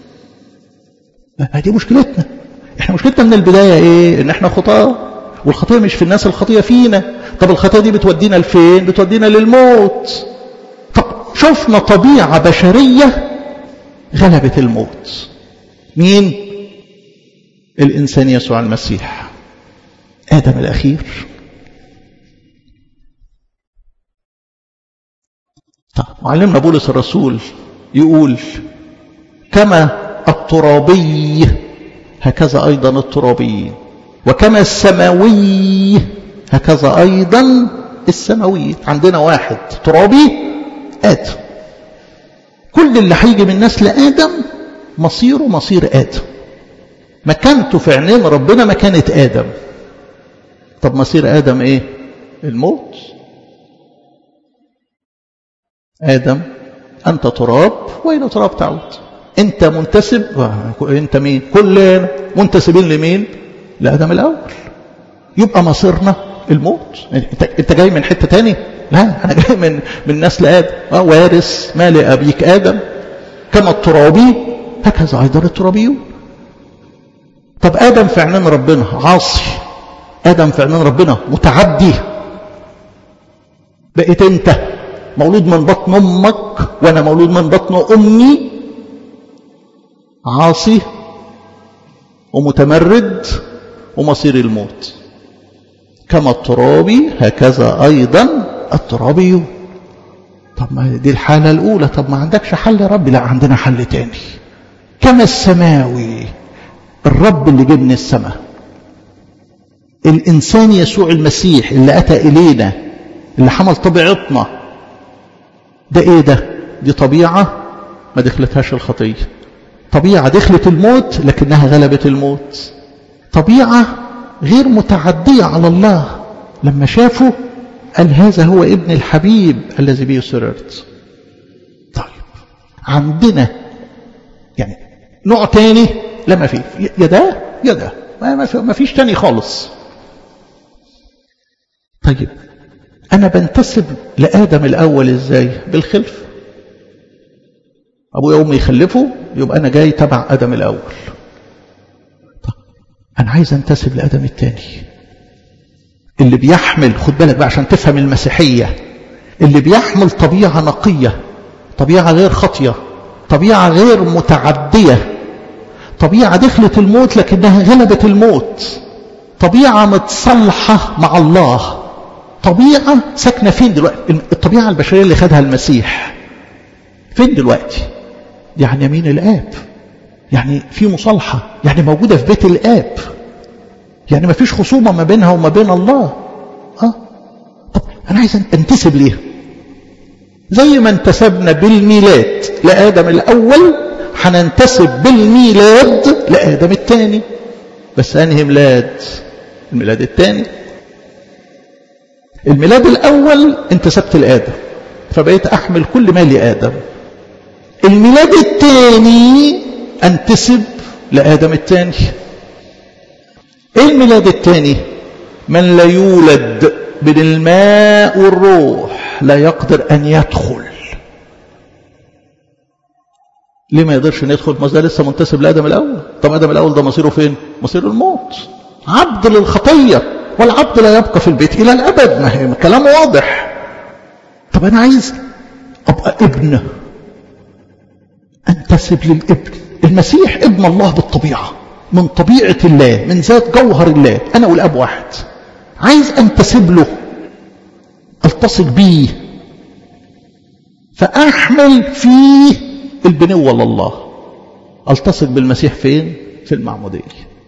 هذه مشكلتنا. احنا مشكلتنا من البداية ايه؟ ان احنا خطاة، والخطية مش في الناس، الخطية فينا. طب الخطية دي بتودينا لفين؟ بتودينا للموت. طب شفنا طبيعة بشرية غلبت الموت. مين؟ الإنسان يسوع المسيح، آدم الأخير. طب معلمنا بولس الرسول يقول: كما الترابي هكذا أيضا الترابيين، وكما السماوي هكذا أيضا السماويين. عندنا واحد ترابي آدم، كل اللي هيجي من نسل آدم مصيره مصير آدم، مكانته في عينين ربنا مكانة آدم. طب مصير آدم إيه؟ الموت. آدم أنت تراب وإلى تراب تعود. أنت منتسب، أنت مين؟ كلنا منتسبين لمين؟ لآدم الأول. يبقى مصيرنا الموت. أنت جاي من حتة تاني؟ لا، أنا جاي من من نسل آدم، وارث ما لأبيك آدم. كما الترابي هكذا أيضا الترابيون. طب آدم في عينين ربنا عاصي، آدم في عينين ربنا متعدي. بقيت أنت مولود من بطن أمك وأنا مولود من بطن أمي عاصي ومتمرد ومصير الموت. كما الترابي هكذا أيضا الترابي. طب ما دي الحالة الأولى. طب ما عندكش حل يا رب؟ لا، عندنا حل تاني. كما السماوي، الرب اللي جه من السماء، الإنسان يسوع المسيح اللي أتى إلينا، اللي حمل طبيعتنا. ده إيه ده؟ دي طبيعة ما دخلتهاش الخطية، طبيعة دخلت الموت لكنها غلبت الموت، طبيعة غير متعدية على الله. لما شافوا قال هذا هو ابن الحبيب الذي به سررت. طيب عندنا يعني نوع تاني لما فيه يا ده يا ده، ما فيش تاني خالص. طيب أنا بنتسب لآدم الأول إزاي؟ بالخلف. أبويا وأمي يخلفوا، يبقى أنا جاي تبع آدم الأول. طيب أنا عايز أنتسب لآدم الثاني اللي بيحمل، خد بالك بقى عشان تفهم المسيحية، اللي بيحمل طبيعة نقية، طبيعة غير خطية، طبيعة غير متعدية، طبيعة دخلت الموت لكنها غلبت الموت، طبيعة متصلحة مع الله، طبيعة ساكنة فين دلوقتي؟ الطبيعة البشرية اللي خدها المسيح فين دلوقتي؟ دي عن يمين الآب، يعني في مصالحة، يعني موجودة في بيت الآب، يعني ما فيش خصومة ما بينها وما بين الله. آه. طب أنا عايز أنتسب ليه؟ زي ما انتسبنا بالميلاد لآدم الأول هننتسب بالميلاد لآدم الثاني. بس أنهي ميلاد؟ الميلاد الثاني. الميلاد الأول انتسبت لآدم فبقيت أحمل كل ما لآدم. الميلاد الثاني انتسب لآدم الثاني. ايه الميلاد الثاني؟ من لا يولد من الماء والروح لا يقدر أن يدخل. ليه ما يقدرش ندخل؟ ما ده لسه منتسب لآدم الأول. طب آدم الأول ده مصيره فين؟ مصيره الموت، عبد للخطية، والعبد لا يبقى في البيت إلى الأبد. ما هي كلام واضح. طب أنا عايز أبقى ابن، أنتسب للابن. المسيح ابن الله بالطبيعة، من طبيعة الله، من ذات جوهر الله. أنا والأب واحد، عايز أنتسب له، ألتصق بيه، فأحمل فيه البنوة لله. ألتصق بالمسيح فين؟ في المعمودية.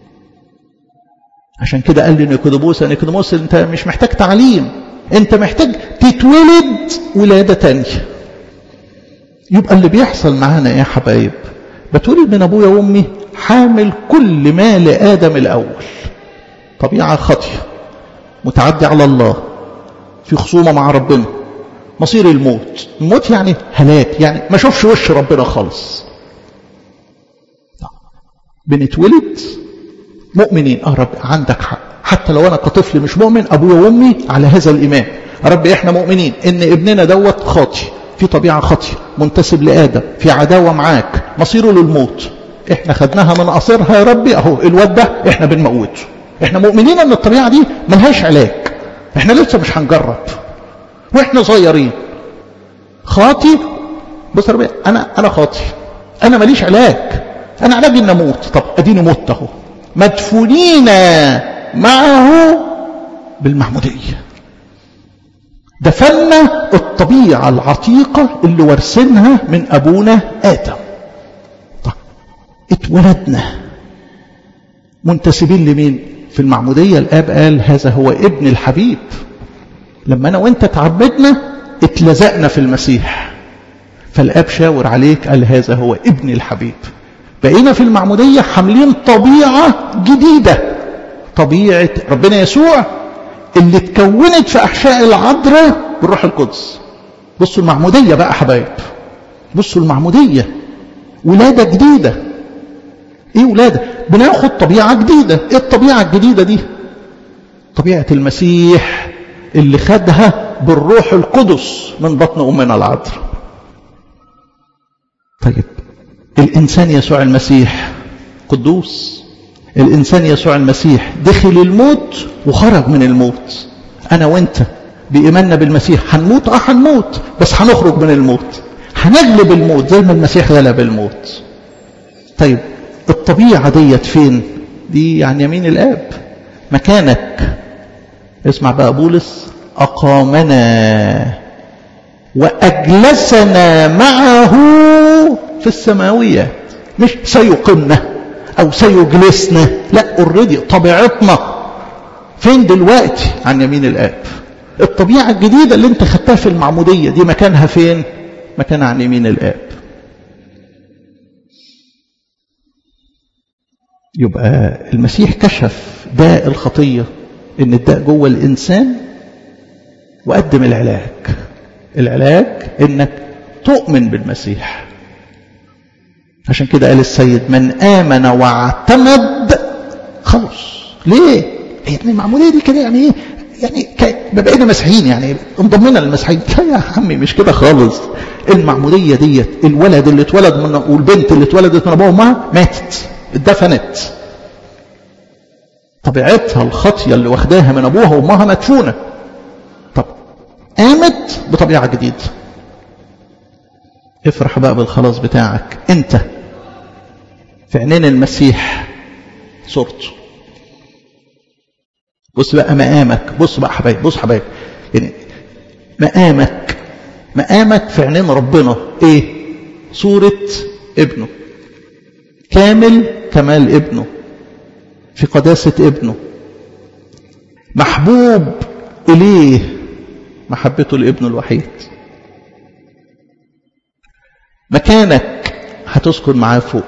عشان كده قال لي نيكوديموس، نيكوديموس أنت مش محتاج تعليم، أنت محتاج تتولد ولادة تانية. يبقى اللي بيحصل معانا يا حبايب، بتولد من أبويا وأمي حامل كل ما لآدم الأول، طبيعة خطية، متعدي على الله، في خصومة مع ربنا، مصير الموت. الموت يعني هلاك، يعني ما شوفش وش ربنا خالص. بنتولد مؤمنين. اه رب عندك حق، حتى لو انا كطفل مش مؤمن، ابويا وامي على هذا الايمان. يا رب احنا مؤمنين ان ابننا دوت خاطي، في طبيعه خاطيه، منتسب لادم، في عداوه معاك، مصيره للموت. احنا خدناها من قصرها يا ربي، اهو الواد ده احنا بنموته. احنا مؤمنين ان الطبيعه دي ملهاش علاج، احنا لسه مش هنجرب، واحنا صغيرين خاطي. بص يا ربي، انا انا خاطي، انا ماليش علاج، انا علاجي ان اموت. طب اديني مت اهو، مدفونين معه بالمعمودية. دفنا الطبيعة العتيقة اللي ورثناها من أبونا آدم. طيب اتولدنا منتسبين لمين؟ في المعمودية الآب قال هذا هو ابن الحبيب لما أنا وإنت تعبدنا اتلزقنا في المسيح، فالآب شاور عليك قال هذا هو ابن الحبيب. بقينا في المعمودية حاملين طبيعة جديدة، طبيعة ربنا يسوع اللي اتكونت في أحشاء العذراء بالروح القدس. بصوا المعمودية بقى حبايب، بصوا المعمودية ولادة جديدة. ايه ولادة؟ بناخد طبيعة جديدة. ايه الطبيعة الجديدة دي؟ طبيعة المسيح اللي خدها بالروح القدس من بطن أمنا العذراء. طيب الإنسان يسوع المسيح قدوس، الإنسان يسوع المسيح دخل الموت وخرج من الموت. أنا وإنت بإيماننا بالمسيح هنموت، اه هنموت، بس هنخرج من الموت، هنغلب الموت زي ما المسيح غلب الموت. طيب الطبيعة ديت فين؟ دي عن يمين الآب مكانك. اسمع بقى بولس، أقامنا وأجلسنا معه في السماويات. مش سيقمنا أو سيجلسنا، لا، اوريدي طبيعتنا فين دلوقتي؟ عن يمين الآب. الطبيعة الجديدة اللي انت خدتها في المعمودية دي مكانها فين؟ مكانها عن يمين الآب. يبقى المسيح كشف داء الخطية، ان الداء جوه الإنسان، وقدم العلاج. العلاج انك تؤمن بالمسيح. عشان كده قال السيد من آمن واعتمد خلص. ليه؟ يعني المعمودية دي كده يعني ايه؟ يعني بقينا مسيحيين، يعني انضمنا للمسيحيين. لا يا عمي، مش كده خالص. المعمودية ديت الولد اللي اتولد من والبنت اللي اتولدت من ابوها وامها ماتت، اتدفنت، طبيعتها الخطية اللي واخداها من ابوها وامها مدفونة. طب قامت بطبيعة جديدة. افرح بقى بالخلاص بتاعك. انت في عينين المسيح صورته. بص بقى مقامك، بص بقى حبايب، بص حبايب، يعني مقامك مقامك في عينين ربنا ايه؟ صورة ابنه، كامل كمال ابنه، في قداسة ابنه، محبوب إليه محبته لابنه الوحيد. مكانك هتسكن معاه فوق.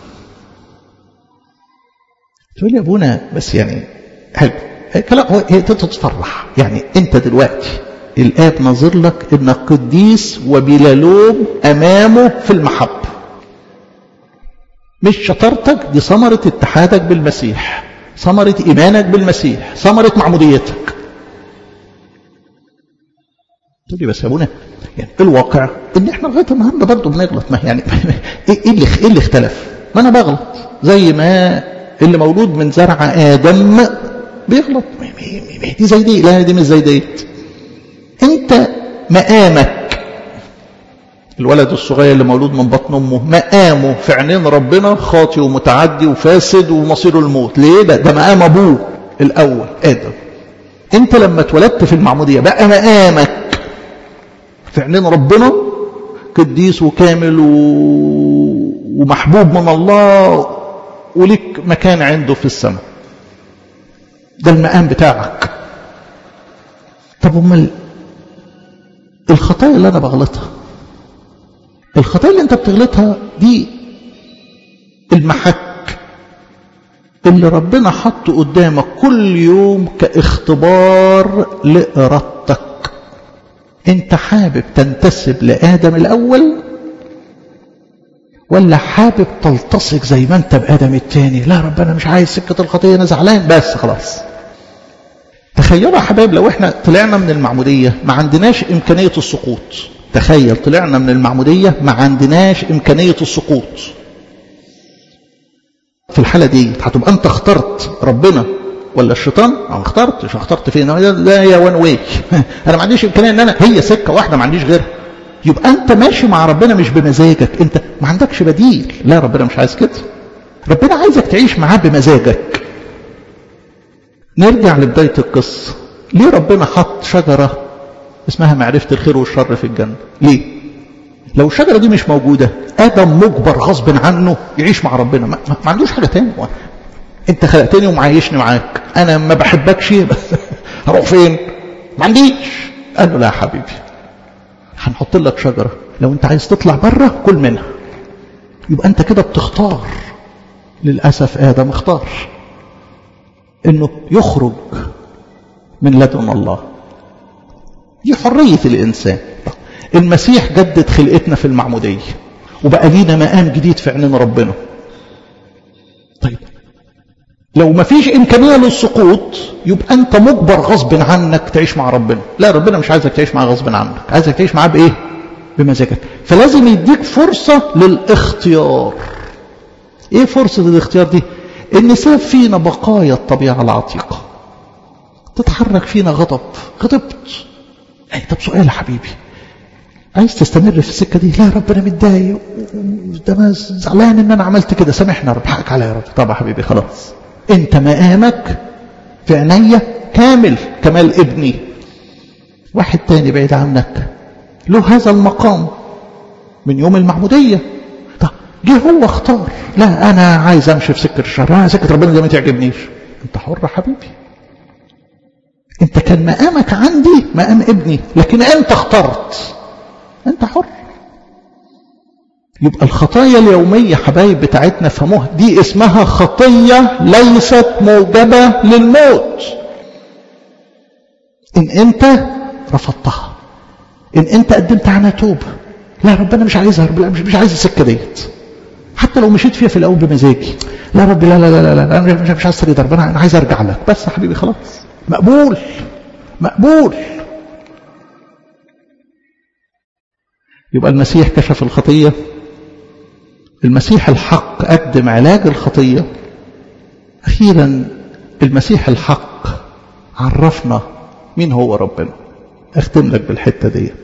تقول لي يا ابونا بس يعني حلو كلام، هو تتفرح يعني. انت دلوقتي الآب ناظر لك انك قديس وبلا لوم امامه في المحبة. مش شطارتك دي، ثمرة اتحادك بالمسيح، ثمرة ايمانك بالمسيح، ثمرة معموديتك. تقول لي بس يا ابونا يعني الواقع ان احنا لغايه النهارده برضه بنغلط. ما يعني ايه اللي ايه اللي اختلف؟ ما انا بغلط زي ما اللي مولود من زرع ادم بيغلط. دي زي دي؟ لا دي مش زي ديت. انت مقامك الولد الصغير اللي مولود من بطن امه مقامه في عينين ربنا خاطي ومتعدي وفاسد ومصيره الموت. ليه؟ ده, ده مقام ابوه الاول ادم. انت لما اتولدت في المعموديه بقى مقامك في عينين ربنا قديس وكامل ومحبوب من الله، وليك مكان عنده في السماء. ده المقام بتاعك. طب امال الخطايا اللي انا بغلطها، الخطايا اللي انت بتغلطها دي المحك اللي ربنا حطه قدامك كل يوم كاختبار لإرادتك. انت حابب تنتسب لآدم الأول ولا حابب تلتصق زي ما انت بآدم الثاني؟ لا ربنا مش عايز سكة الخطية، انا زعلان بس خلاص. تخيلوا يا حبايب لو احنا طلعنا من المعمودية ما عندناش إمكانية السقوط. تخيل طلعنا من المعمودية ما عندناش إمكانية السقوط. في الحالة دي هتبقى انت اخترت ربنا ولا الشيطان؟ انا اخترت. مش اخترت فين؟ ده يا وان واي. انا ما عنديش امكانيه ان انا هي سكه واحده ما عنديش غيرها. يبقى انت ماشي مع ربنا مش بمزاجك، انت ما عندكش بديل. لا ربنا مش عايز كده. ربنا عايزك تعيش معاه بمزاجك. نرجع لبدايه القصه. ليه ربنا حط شجره اسمها معرفه الخير والشر في الجنه؟ ليه؟ لو الشجره دي مش موجوده ادم مجبر غصب عنه يعيش مع ربنا. ما, ما عندوش حاجه تاني. انت خلقتني ومعايشني معاك، انا ما بحبكش بس هروح فين؟ ما عنديش. قال له لا يا حبيبي، هنحط لك شجرة لو انت عايز تطلع بره كل منها. يبقى انت كده بتختار. للأسف آدم اختار انه يخرج من لدن الله. دي حرية الإنسان. المسيح جدد خلقتنا في المعمودية وبقى لينا مقام جديد في عينين ربنا. طيب لو ما فيش إمكانية للسقوط يبقى أنت مجبر غصب عنك تعيش مع ربنا. لا، ربنا مش عايزك تعيش معاه غصب عنك، عايزك تعيش معاه بإيه؟ بمزاجك. فلازم يديك فرصة للاختيار. إيه فرصة الاختيار دي؟ إن ساب فينا بقايا الطبيعة العتيقة تتحرك فينا غضب. غضبت. أي طب سؤال يا حبيبي، عايز تستمر في السكة دي؟ لا، ربنا متضايق، ده انا زعلان ان انا عملت كده، سامحني يا رب، حقك عليا يا رب. طب يا حبيبي خلاص، انت مقامك في عينيا كامل كمال ابني. واحد تاني بعيد عنك له هذا المقام من يوم المعمودية. طب جه هو اختار، لا انا عايز امشي في سكة الشر، انا سكة ربنا دي ما تعجبنيش. انت حر يا حبيبي، انت كان مقامك عندي مقام ابني، لكن انت اخترت، انت حر. يبقى الخطايا اليومية حبايب بتاعتنا فهموها، دي اسمها خطية ليست موجبة للموت. ان انت رفضتها، ان انت قدمت عنها توبة، لا ربنا مش عايزها، رب مش, مش عايز السكة ديت، حتى لو مشيت فيها في الاول بمزاجي، لا ربي لا لا لا لا, لا انا مش, مش عايز تريد ربنا، انا عايز ارجع لك بس يا حبيبي خلاص، مقبول مقبول. يبقى المسيح كشف الخطية، المسيح الحق قدم علاج الخطية. أخيرا المسيح الحق عرفنا مين هو ربنا. أختم لك بالحتة ديت.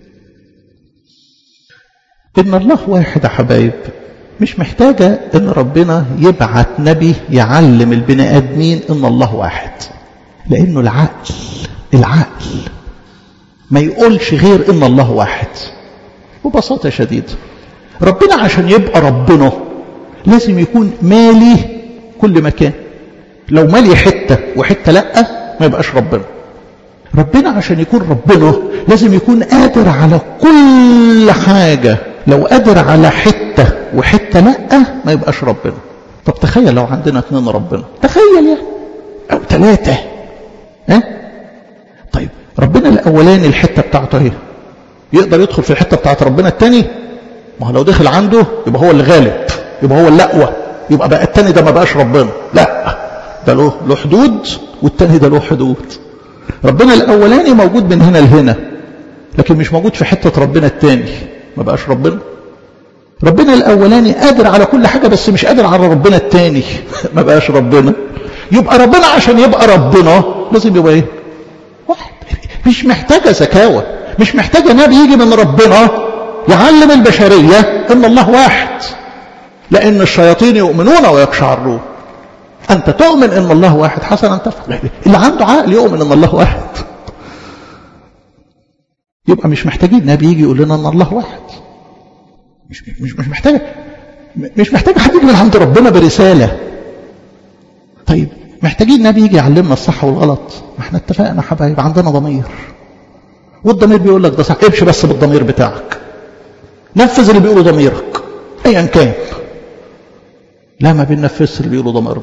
إن الله واحد يا حبايب، مش محتاجة إن ربنا يبعت نبي يعلم البني آدمين إن الله واحد، لأنه العقل العقل ما يقولش غير إن الله واحد. ببساطة شديدة ربنا عشان يبقى ربنا لازم يكون مالي كل مكان. لو مالي حتة وحتة لأ ما يبقاش ربنا. ربنا عشان يكون ربنا لازم يكون قادر على كل حاجة. لو قادر على حتة وحتة لأ ما يبقاش ربنا. طب تخيل لو عندنا اثنين ربنا، تخيل يعني، أو ثلاثة. ها؟ طيب ربنا الأولاني الحتة بتاعته اهي، يقدر يدخل في الحتة بتاعت ربنا التاني؟ ما هو لو دخل عنده يبقى هو اللي غالب، يبقى هو اللي أقوى، يبقى بقى التاني ده ما بقاش ربنا. لا، ده له له حدود والتاني ده له حدود. ربنا الأولاني موجود من هنا لهنا، لكن مش موجود في حتة ربنا التاني، ما بقاش ربنا. ربنا الأولاني قادر على كل حاجة بس مش قادر على ربنا التاني، ما بقاش ربنا. يبقى ربنا عشان يبقى ربنا لازم يبقى ايه؟ واحد. مش محتاجة زكاوة، مش محتاجة نبي يجي من ربنا يعلم البشرية ان الله واحد، لان الشياطين يؤمنون ويقشعرون. انت تؤمن ان الله واحد، حسنا تفعل. اللي عنده عقل يؤمن ان الله واحد. يبقى مش محتاجين نبي يجي يقول لنا ان الله واحد. مش مش مش محتاجه مش محتاجه حد يجي من عند ربنا برساله. طيب محتاجين نبي يجي يعلمنا الصح والغلط. ما احنا اتفقنا حبايب عندنا ضمير، والضمير بيقول لك ده صح، امشي بس بالضمير بتاعك، نفذ اللي بيقوله ضميرك ايا كان. لا، ما بننفذش اللي بيقوله ضميرنا.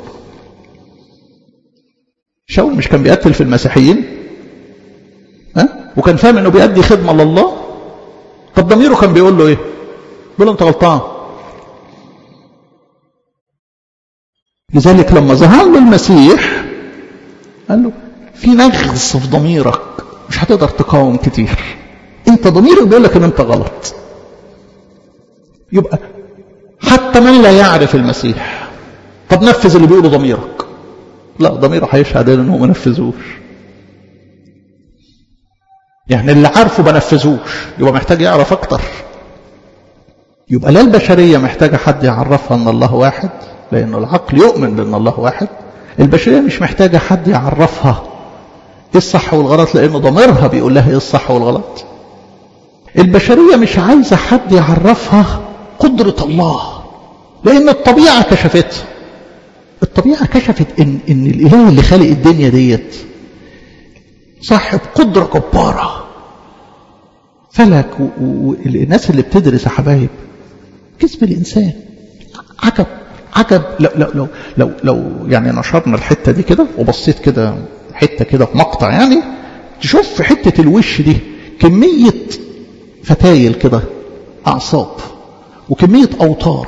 شاول مش كان بيقتل في المسيحيين؟ ها؟ وكان فاهم انه بيأدي خدمة لله. طب ضميره كان بيقول له ايه؟ بيقول له انت غلطان. لذلك لما ظهر له المسيح قال له في نغص في ضميرك مش هتقدر تقاوم كتير، انت ضميرك بيقول لك ان انت غلط. يبقى حتى من لا يعرف المسيح، طب نفذ اللي بيقوله ضميرك. لا، ضميره هيشهد انه ما نفذوش. يعني اللي عارفه ما نفذوش، يبقى محتاج يعرف اكتر. يبقى لا البشريه محتاجه حد يعرفها ان الله واحد، لانه العقل يؤمن بان الله واحد. البشريه مش محتاجه حد يعرفها ايه الصح والغلط، لانه ضميرها بيقول لها ايه الصح والغلط. البشريه مش عايزه حد يعرفها قدره الله، لان الطبيعه كشفتها. الطبيعه كشفت ان ان الاله اللي خالق الدنيا ديت صاحب قدره جباره، فلك والناس اللي بتدرس يا حبايب جسم الإنسان عجب عجب. لو لو لو لو, لو يعني نشرنا الحتة دي كده وبصيت كده حتة كده في مقطع، يعني تشوف في حتة الوش دي كمية فتايل كده أعصاب وكمية أوتار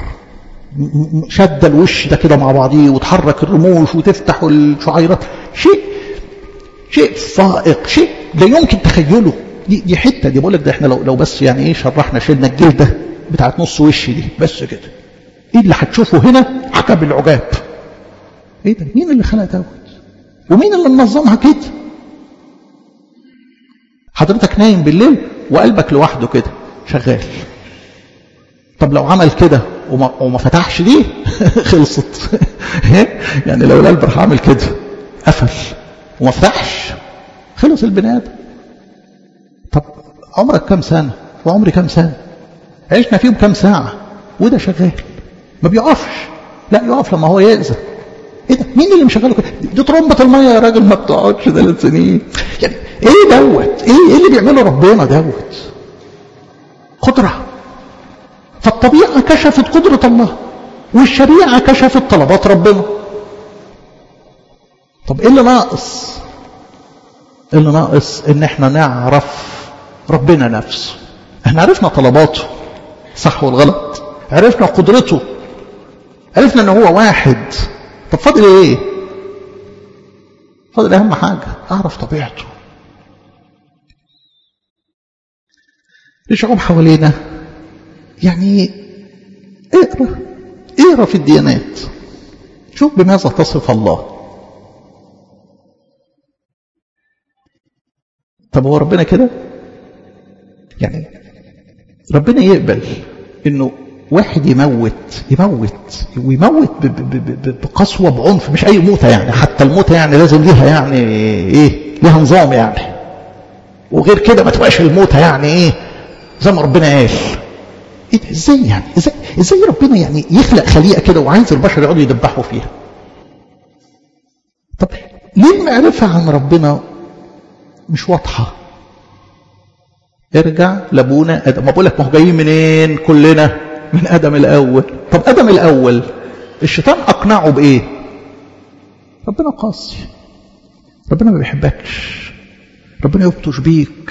شد الوش ده كده مع بعضيه وتحرك الرموش وتفتح الشعيرات. شيء شيء فائق، شيء لا يمكن تخيله. دي, دي حتة دي بقول لك، ده احنا لو, لو بس يعني ايه شرحنا شلنا الجلدة بتاعت نص وش دي بس كده، ايه اللي هتشوفه هنا عجب العجاب. ايه ده؟ مين اللي خلق دوت ومين اللي منظمها كده؟ حضرتك نايم بالليل وقلبك لوحده كده شغال. طب لو عمل كده وما, وما فتحش دي خلصت. يعني لو القلب راح عامل كده قفل وما فتحش خلص البني ادم. طب عمرك كم سنه وعمري كم سنه عشنا فيهم كم ساعه وده شغال ما بيقفش؟ لا يقف لما هو يأذن. ايه ده؟ مين اللي مشغله كده؟ دي ترمبه الميه يا راجل ما بتقعدش ثلاث سنين. يعني ايه دوت؟ ايه ايه اللي بيعمله ربنا دوت؟ قدره. فالطبيعه كشفت قدره الله والشريعه كشفت طلبات ربنا. طب ايه اللي ناقص؟ اللي ناقص ان احنا نعرف ربنا نفسه. احنا عرفنا طلباته صح والغلط، عرفنا قدرته، عرفنا ان هو واحد. طب فاضل ايه؟ فاضل اهم حاجه اعرف طبيعته. الشعوب حوالينا يعني اقرا اقرا في الديانات شوف بماذا تصف الله. طب هو ربنا كده؟ يعني ربنا يقبل انه واحد يموت يموت ويموت بقسوه بعنف؟ مش اي موته يعني، حتى الموته يعني لازم ليها يعني ايه، ليها نظام يعني، وغير كده ما تبقاش الموته يعني ايه زي ما ربنا قال. ايه ده؟ ازاي يعني؟ ازاي ازاي ربنا يعني يخلق خليقه كده وعايز البشر يقعدوا يدبحوا فيها؟ طب ليه المعرفه عن ربنا مش واضحه؟ ارجع لابونا ادم. ما بقول لك ما هو جايين منين كلنا؟ من ادم الاول. طب ادم الاول الشيطان اقنعه بايه؟ ربنا قاسي، ربنا ما بيحبكش، ربنا يبطش بيك.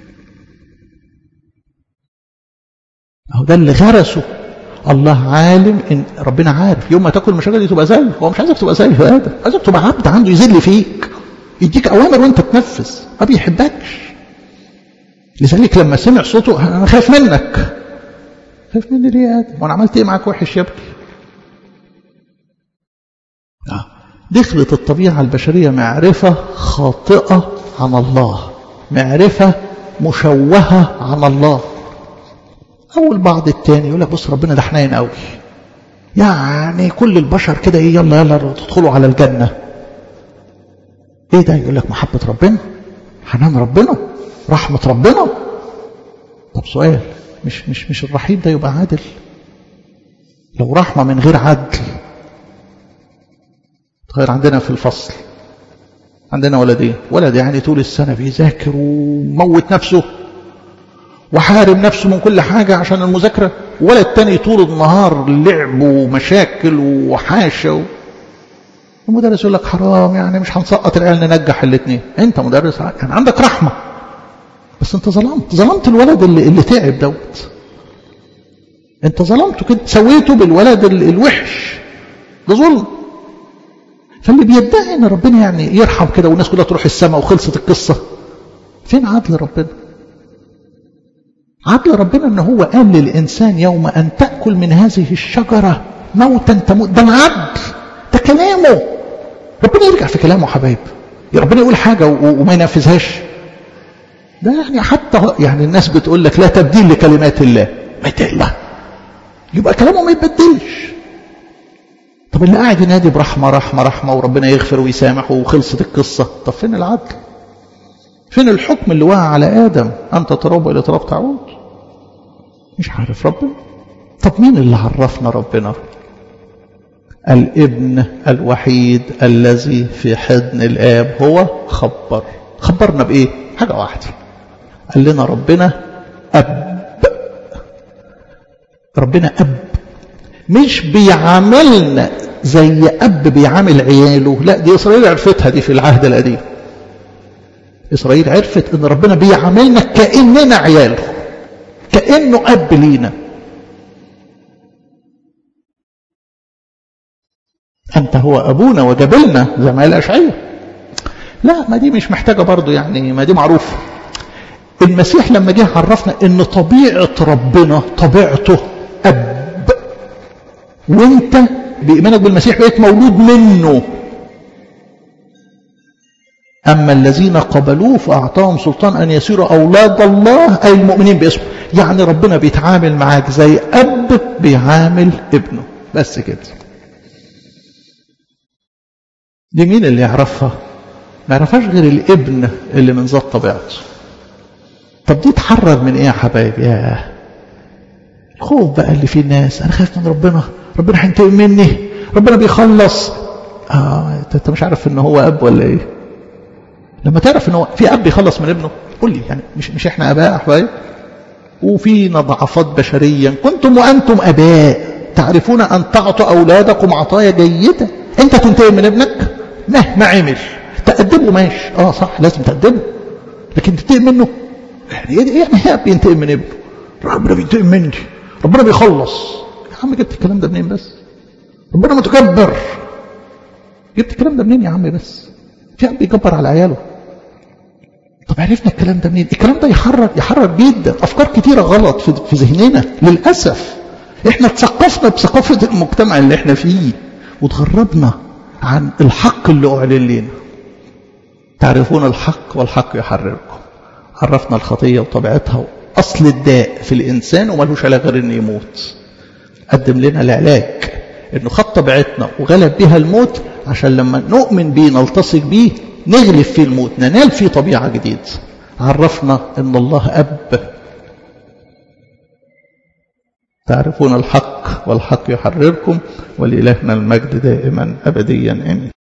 اهو ده اللي غرسه الله. عالم ان ربنا عارف يوم ما تاكل المشاكل دي تبقى زيه. هو مش عايزك تبقى زيه يا ادم، عايزك تبقى عبد عنده يذل فيك، يديك اوامر وانت تنفذ. ما بيحبكش. لذلك لما سمع صوته انا خايف منك. خايف مني ليه يا ادم؟ وانا عملت ايه معاك وحش يا ابني؟ آه. دخلت الطبيعه البشريه معرفه خاطئه عن الله، معرفه مشوهه عن الله. اول بعض التاني يقول لك بص ربنا ده حنين قوي، يعني كل البشر كده ايه يلا يلا تدخلوا على الجنه. ايه ده؟ يقول لك محبه ربنا، حنان ربنا، رحمه ربنا. طب سؤال، مش مش مش الرحيم ده يبقى عادل؟ لو رحمه من غير عدل. تخيل عندنا في الفصل عندنا ولدين، ولد يعني طول السنه بيذاكر وموت نفسه وحارم نفسه من كل حاجة عشان المذاكرة، ولا التاني طول النهار لعب ومشاكل وحاشة. المدرس يقول لك حرام يعني مش هنسقط العيال ننجح الاثنين. انت مدرس يعني عندك رحمة، بس انت ظلمت ظلمت الولد اللي, اللي تعب دوت. انت ظلمته كده، سويته بالولد الوحش. ده ظلم. فاللي بيدعي ان ربنا يعني يرحم كده والناس كلها تروح السماء وخلصت القصة، فين عدل ربنا؟ عدل ربنا ان هو قال للإنسان يوم أن تأكل من هذه الشجرة موتا تموت. ده العدل، ده كلامه. ربنا يرجع في كلامه حبايب. ربنا يقول حاجة وما ينفذهاش. ده يعني حتى يعني الناس بتقول لك لا تبديل لكلمات الله. ما الله يبقى كلامه ما يتبدلش. طب اللي قاعد ينادي برحمة رحمة رحمة وربنا يغفر ويسامح وخلصت القصة، طب فين العدل؟ فين الحكم اللي وقع على آدم؟ أنت تراب إلى تراب تعود. مش عارف ربنا. طب مين اللي عرفنا ربنا؟ الابن الوحيد الذي في حضن الآب هو خبر. خبرنا بإيه؟ حاجة واحدة، قال لنا ربنا أب. ربنا أب مش بيعاملنا زي أب بيعامل عياله، لا دي إسرائيل عرفتها دي في العهد القديم. إسرائيل عرفت إن ربنا بيعاملنا كأننا عياله، كأنه أب لينا. أنت هو أبونا وجبلنا زي ما قال أشعياء. لا ما دي مش محتاجة برضو يعني، ما دي معروفة. المسيح لما جه عرفنا إن طبيعة ربنا طبيعته أب، وانت بإيمانك بالمسيح بقيت مولود منه. أما الذين قبلوه فأعطاهم سلطان أن يصيروا أولاد الله، أي المؤمنين باسمه. يعني ربنا بيتعامل معاك زي أب بيعامل ابنه، بس كده. دي مين اللي يعرفها؟ ما يعرفهاش غير الابن اللي من ذات طبيعته. طب دي تحرر من ايه يا حبايبي؟ ياه الخوف بقى اللي فيه الناس، انا خايف من ربنا، ربنا هينتقم مني، ربنا بيخلص. اه انت مش عارف ان هو اب ولا ايه؟ لما تعرف ان هو في اب يخلص من ابنه، قول لي يعني مش مش احنا اباء احبايب؟ وفينا ضعفات بشريه، كنتم وانتم اباء تعرفون ان تعطوا اولادكم عطايا جيده. انت تنتقم من ابنك مهما عمل، تأدبه ماشي، اه صح لازم تأدبه، لكن تنتقم منه يعني ايه؟ يعني اب ينتقم من ابنه؟ ربنا بينتقم مني، ربنا بيخلص. يا عم جبت الكلام ده منين بس؟ ربنا متكبر، جبت الكلام ده منين يا عم بس؟ في اب بيكبر على عياله. طب عرفنا الكلام ده منين؟ الكلام ده يحرر يحرر جدا افكار كتيره غلط في, في ذهننا للاسف. احنا اتثقفنا بثقافه المجتمع اللي احنا فيه، وتغربنا عن الحق اللي اعلن لنا. تعرفون الحق والحق يحرركم. عرفنا الخطيه وطبيعتها اصل الداء في الانسان ومالهوش علاج غير انه يموت. قدم لنا العلاج انه خد طبيعتنا وغلب بها الموت، عشان لما نؤمن بيه نلتصق بيه نغلب فيه الموت، ننال فيه طبيعه جديده. عرفنا ان الله اب. تعرفون الحق والحق يحرركم، ولإلهنا المجد دائما ابديا امين.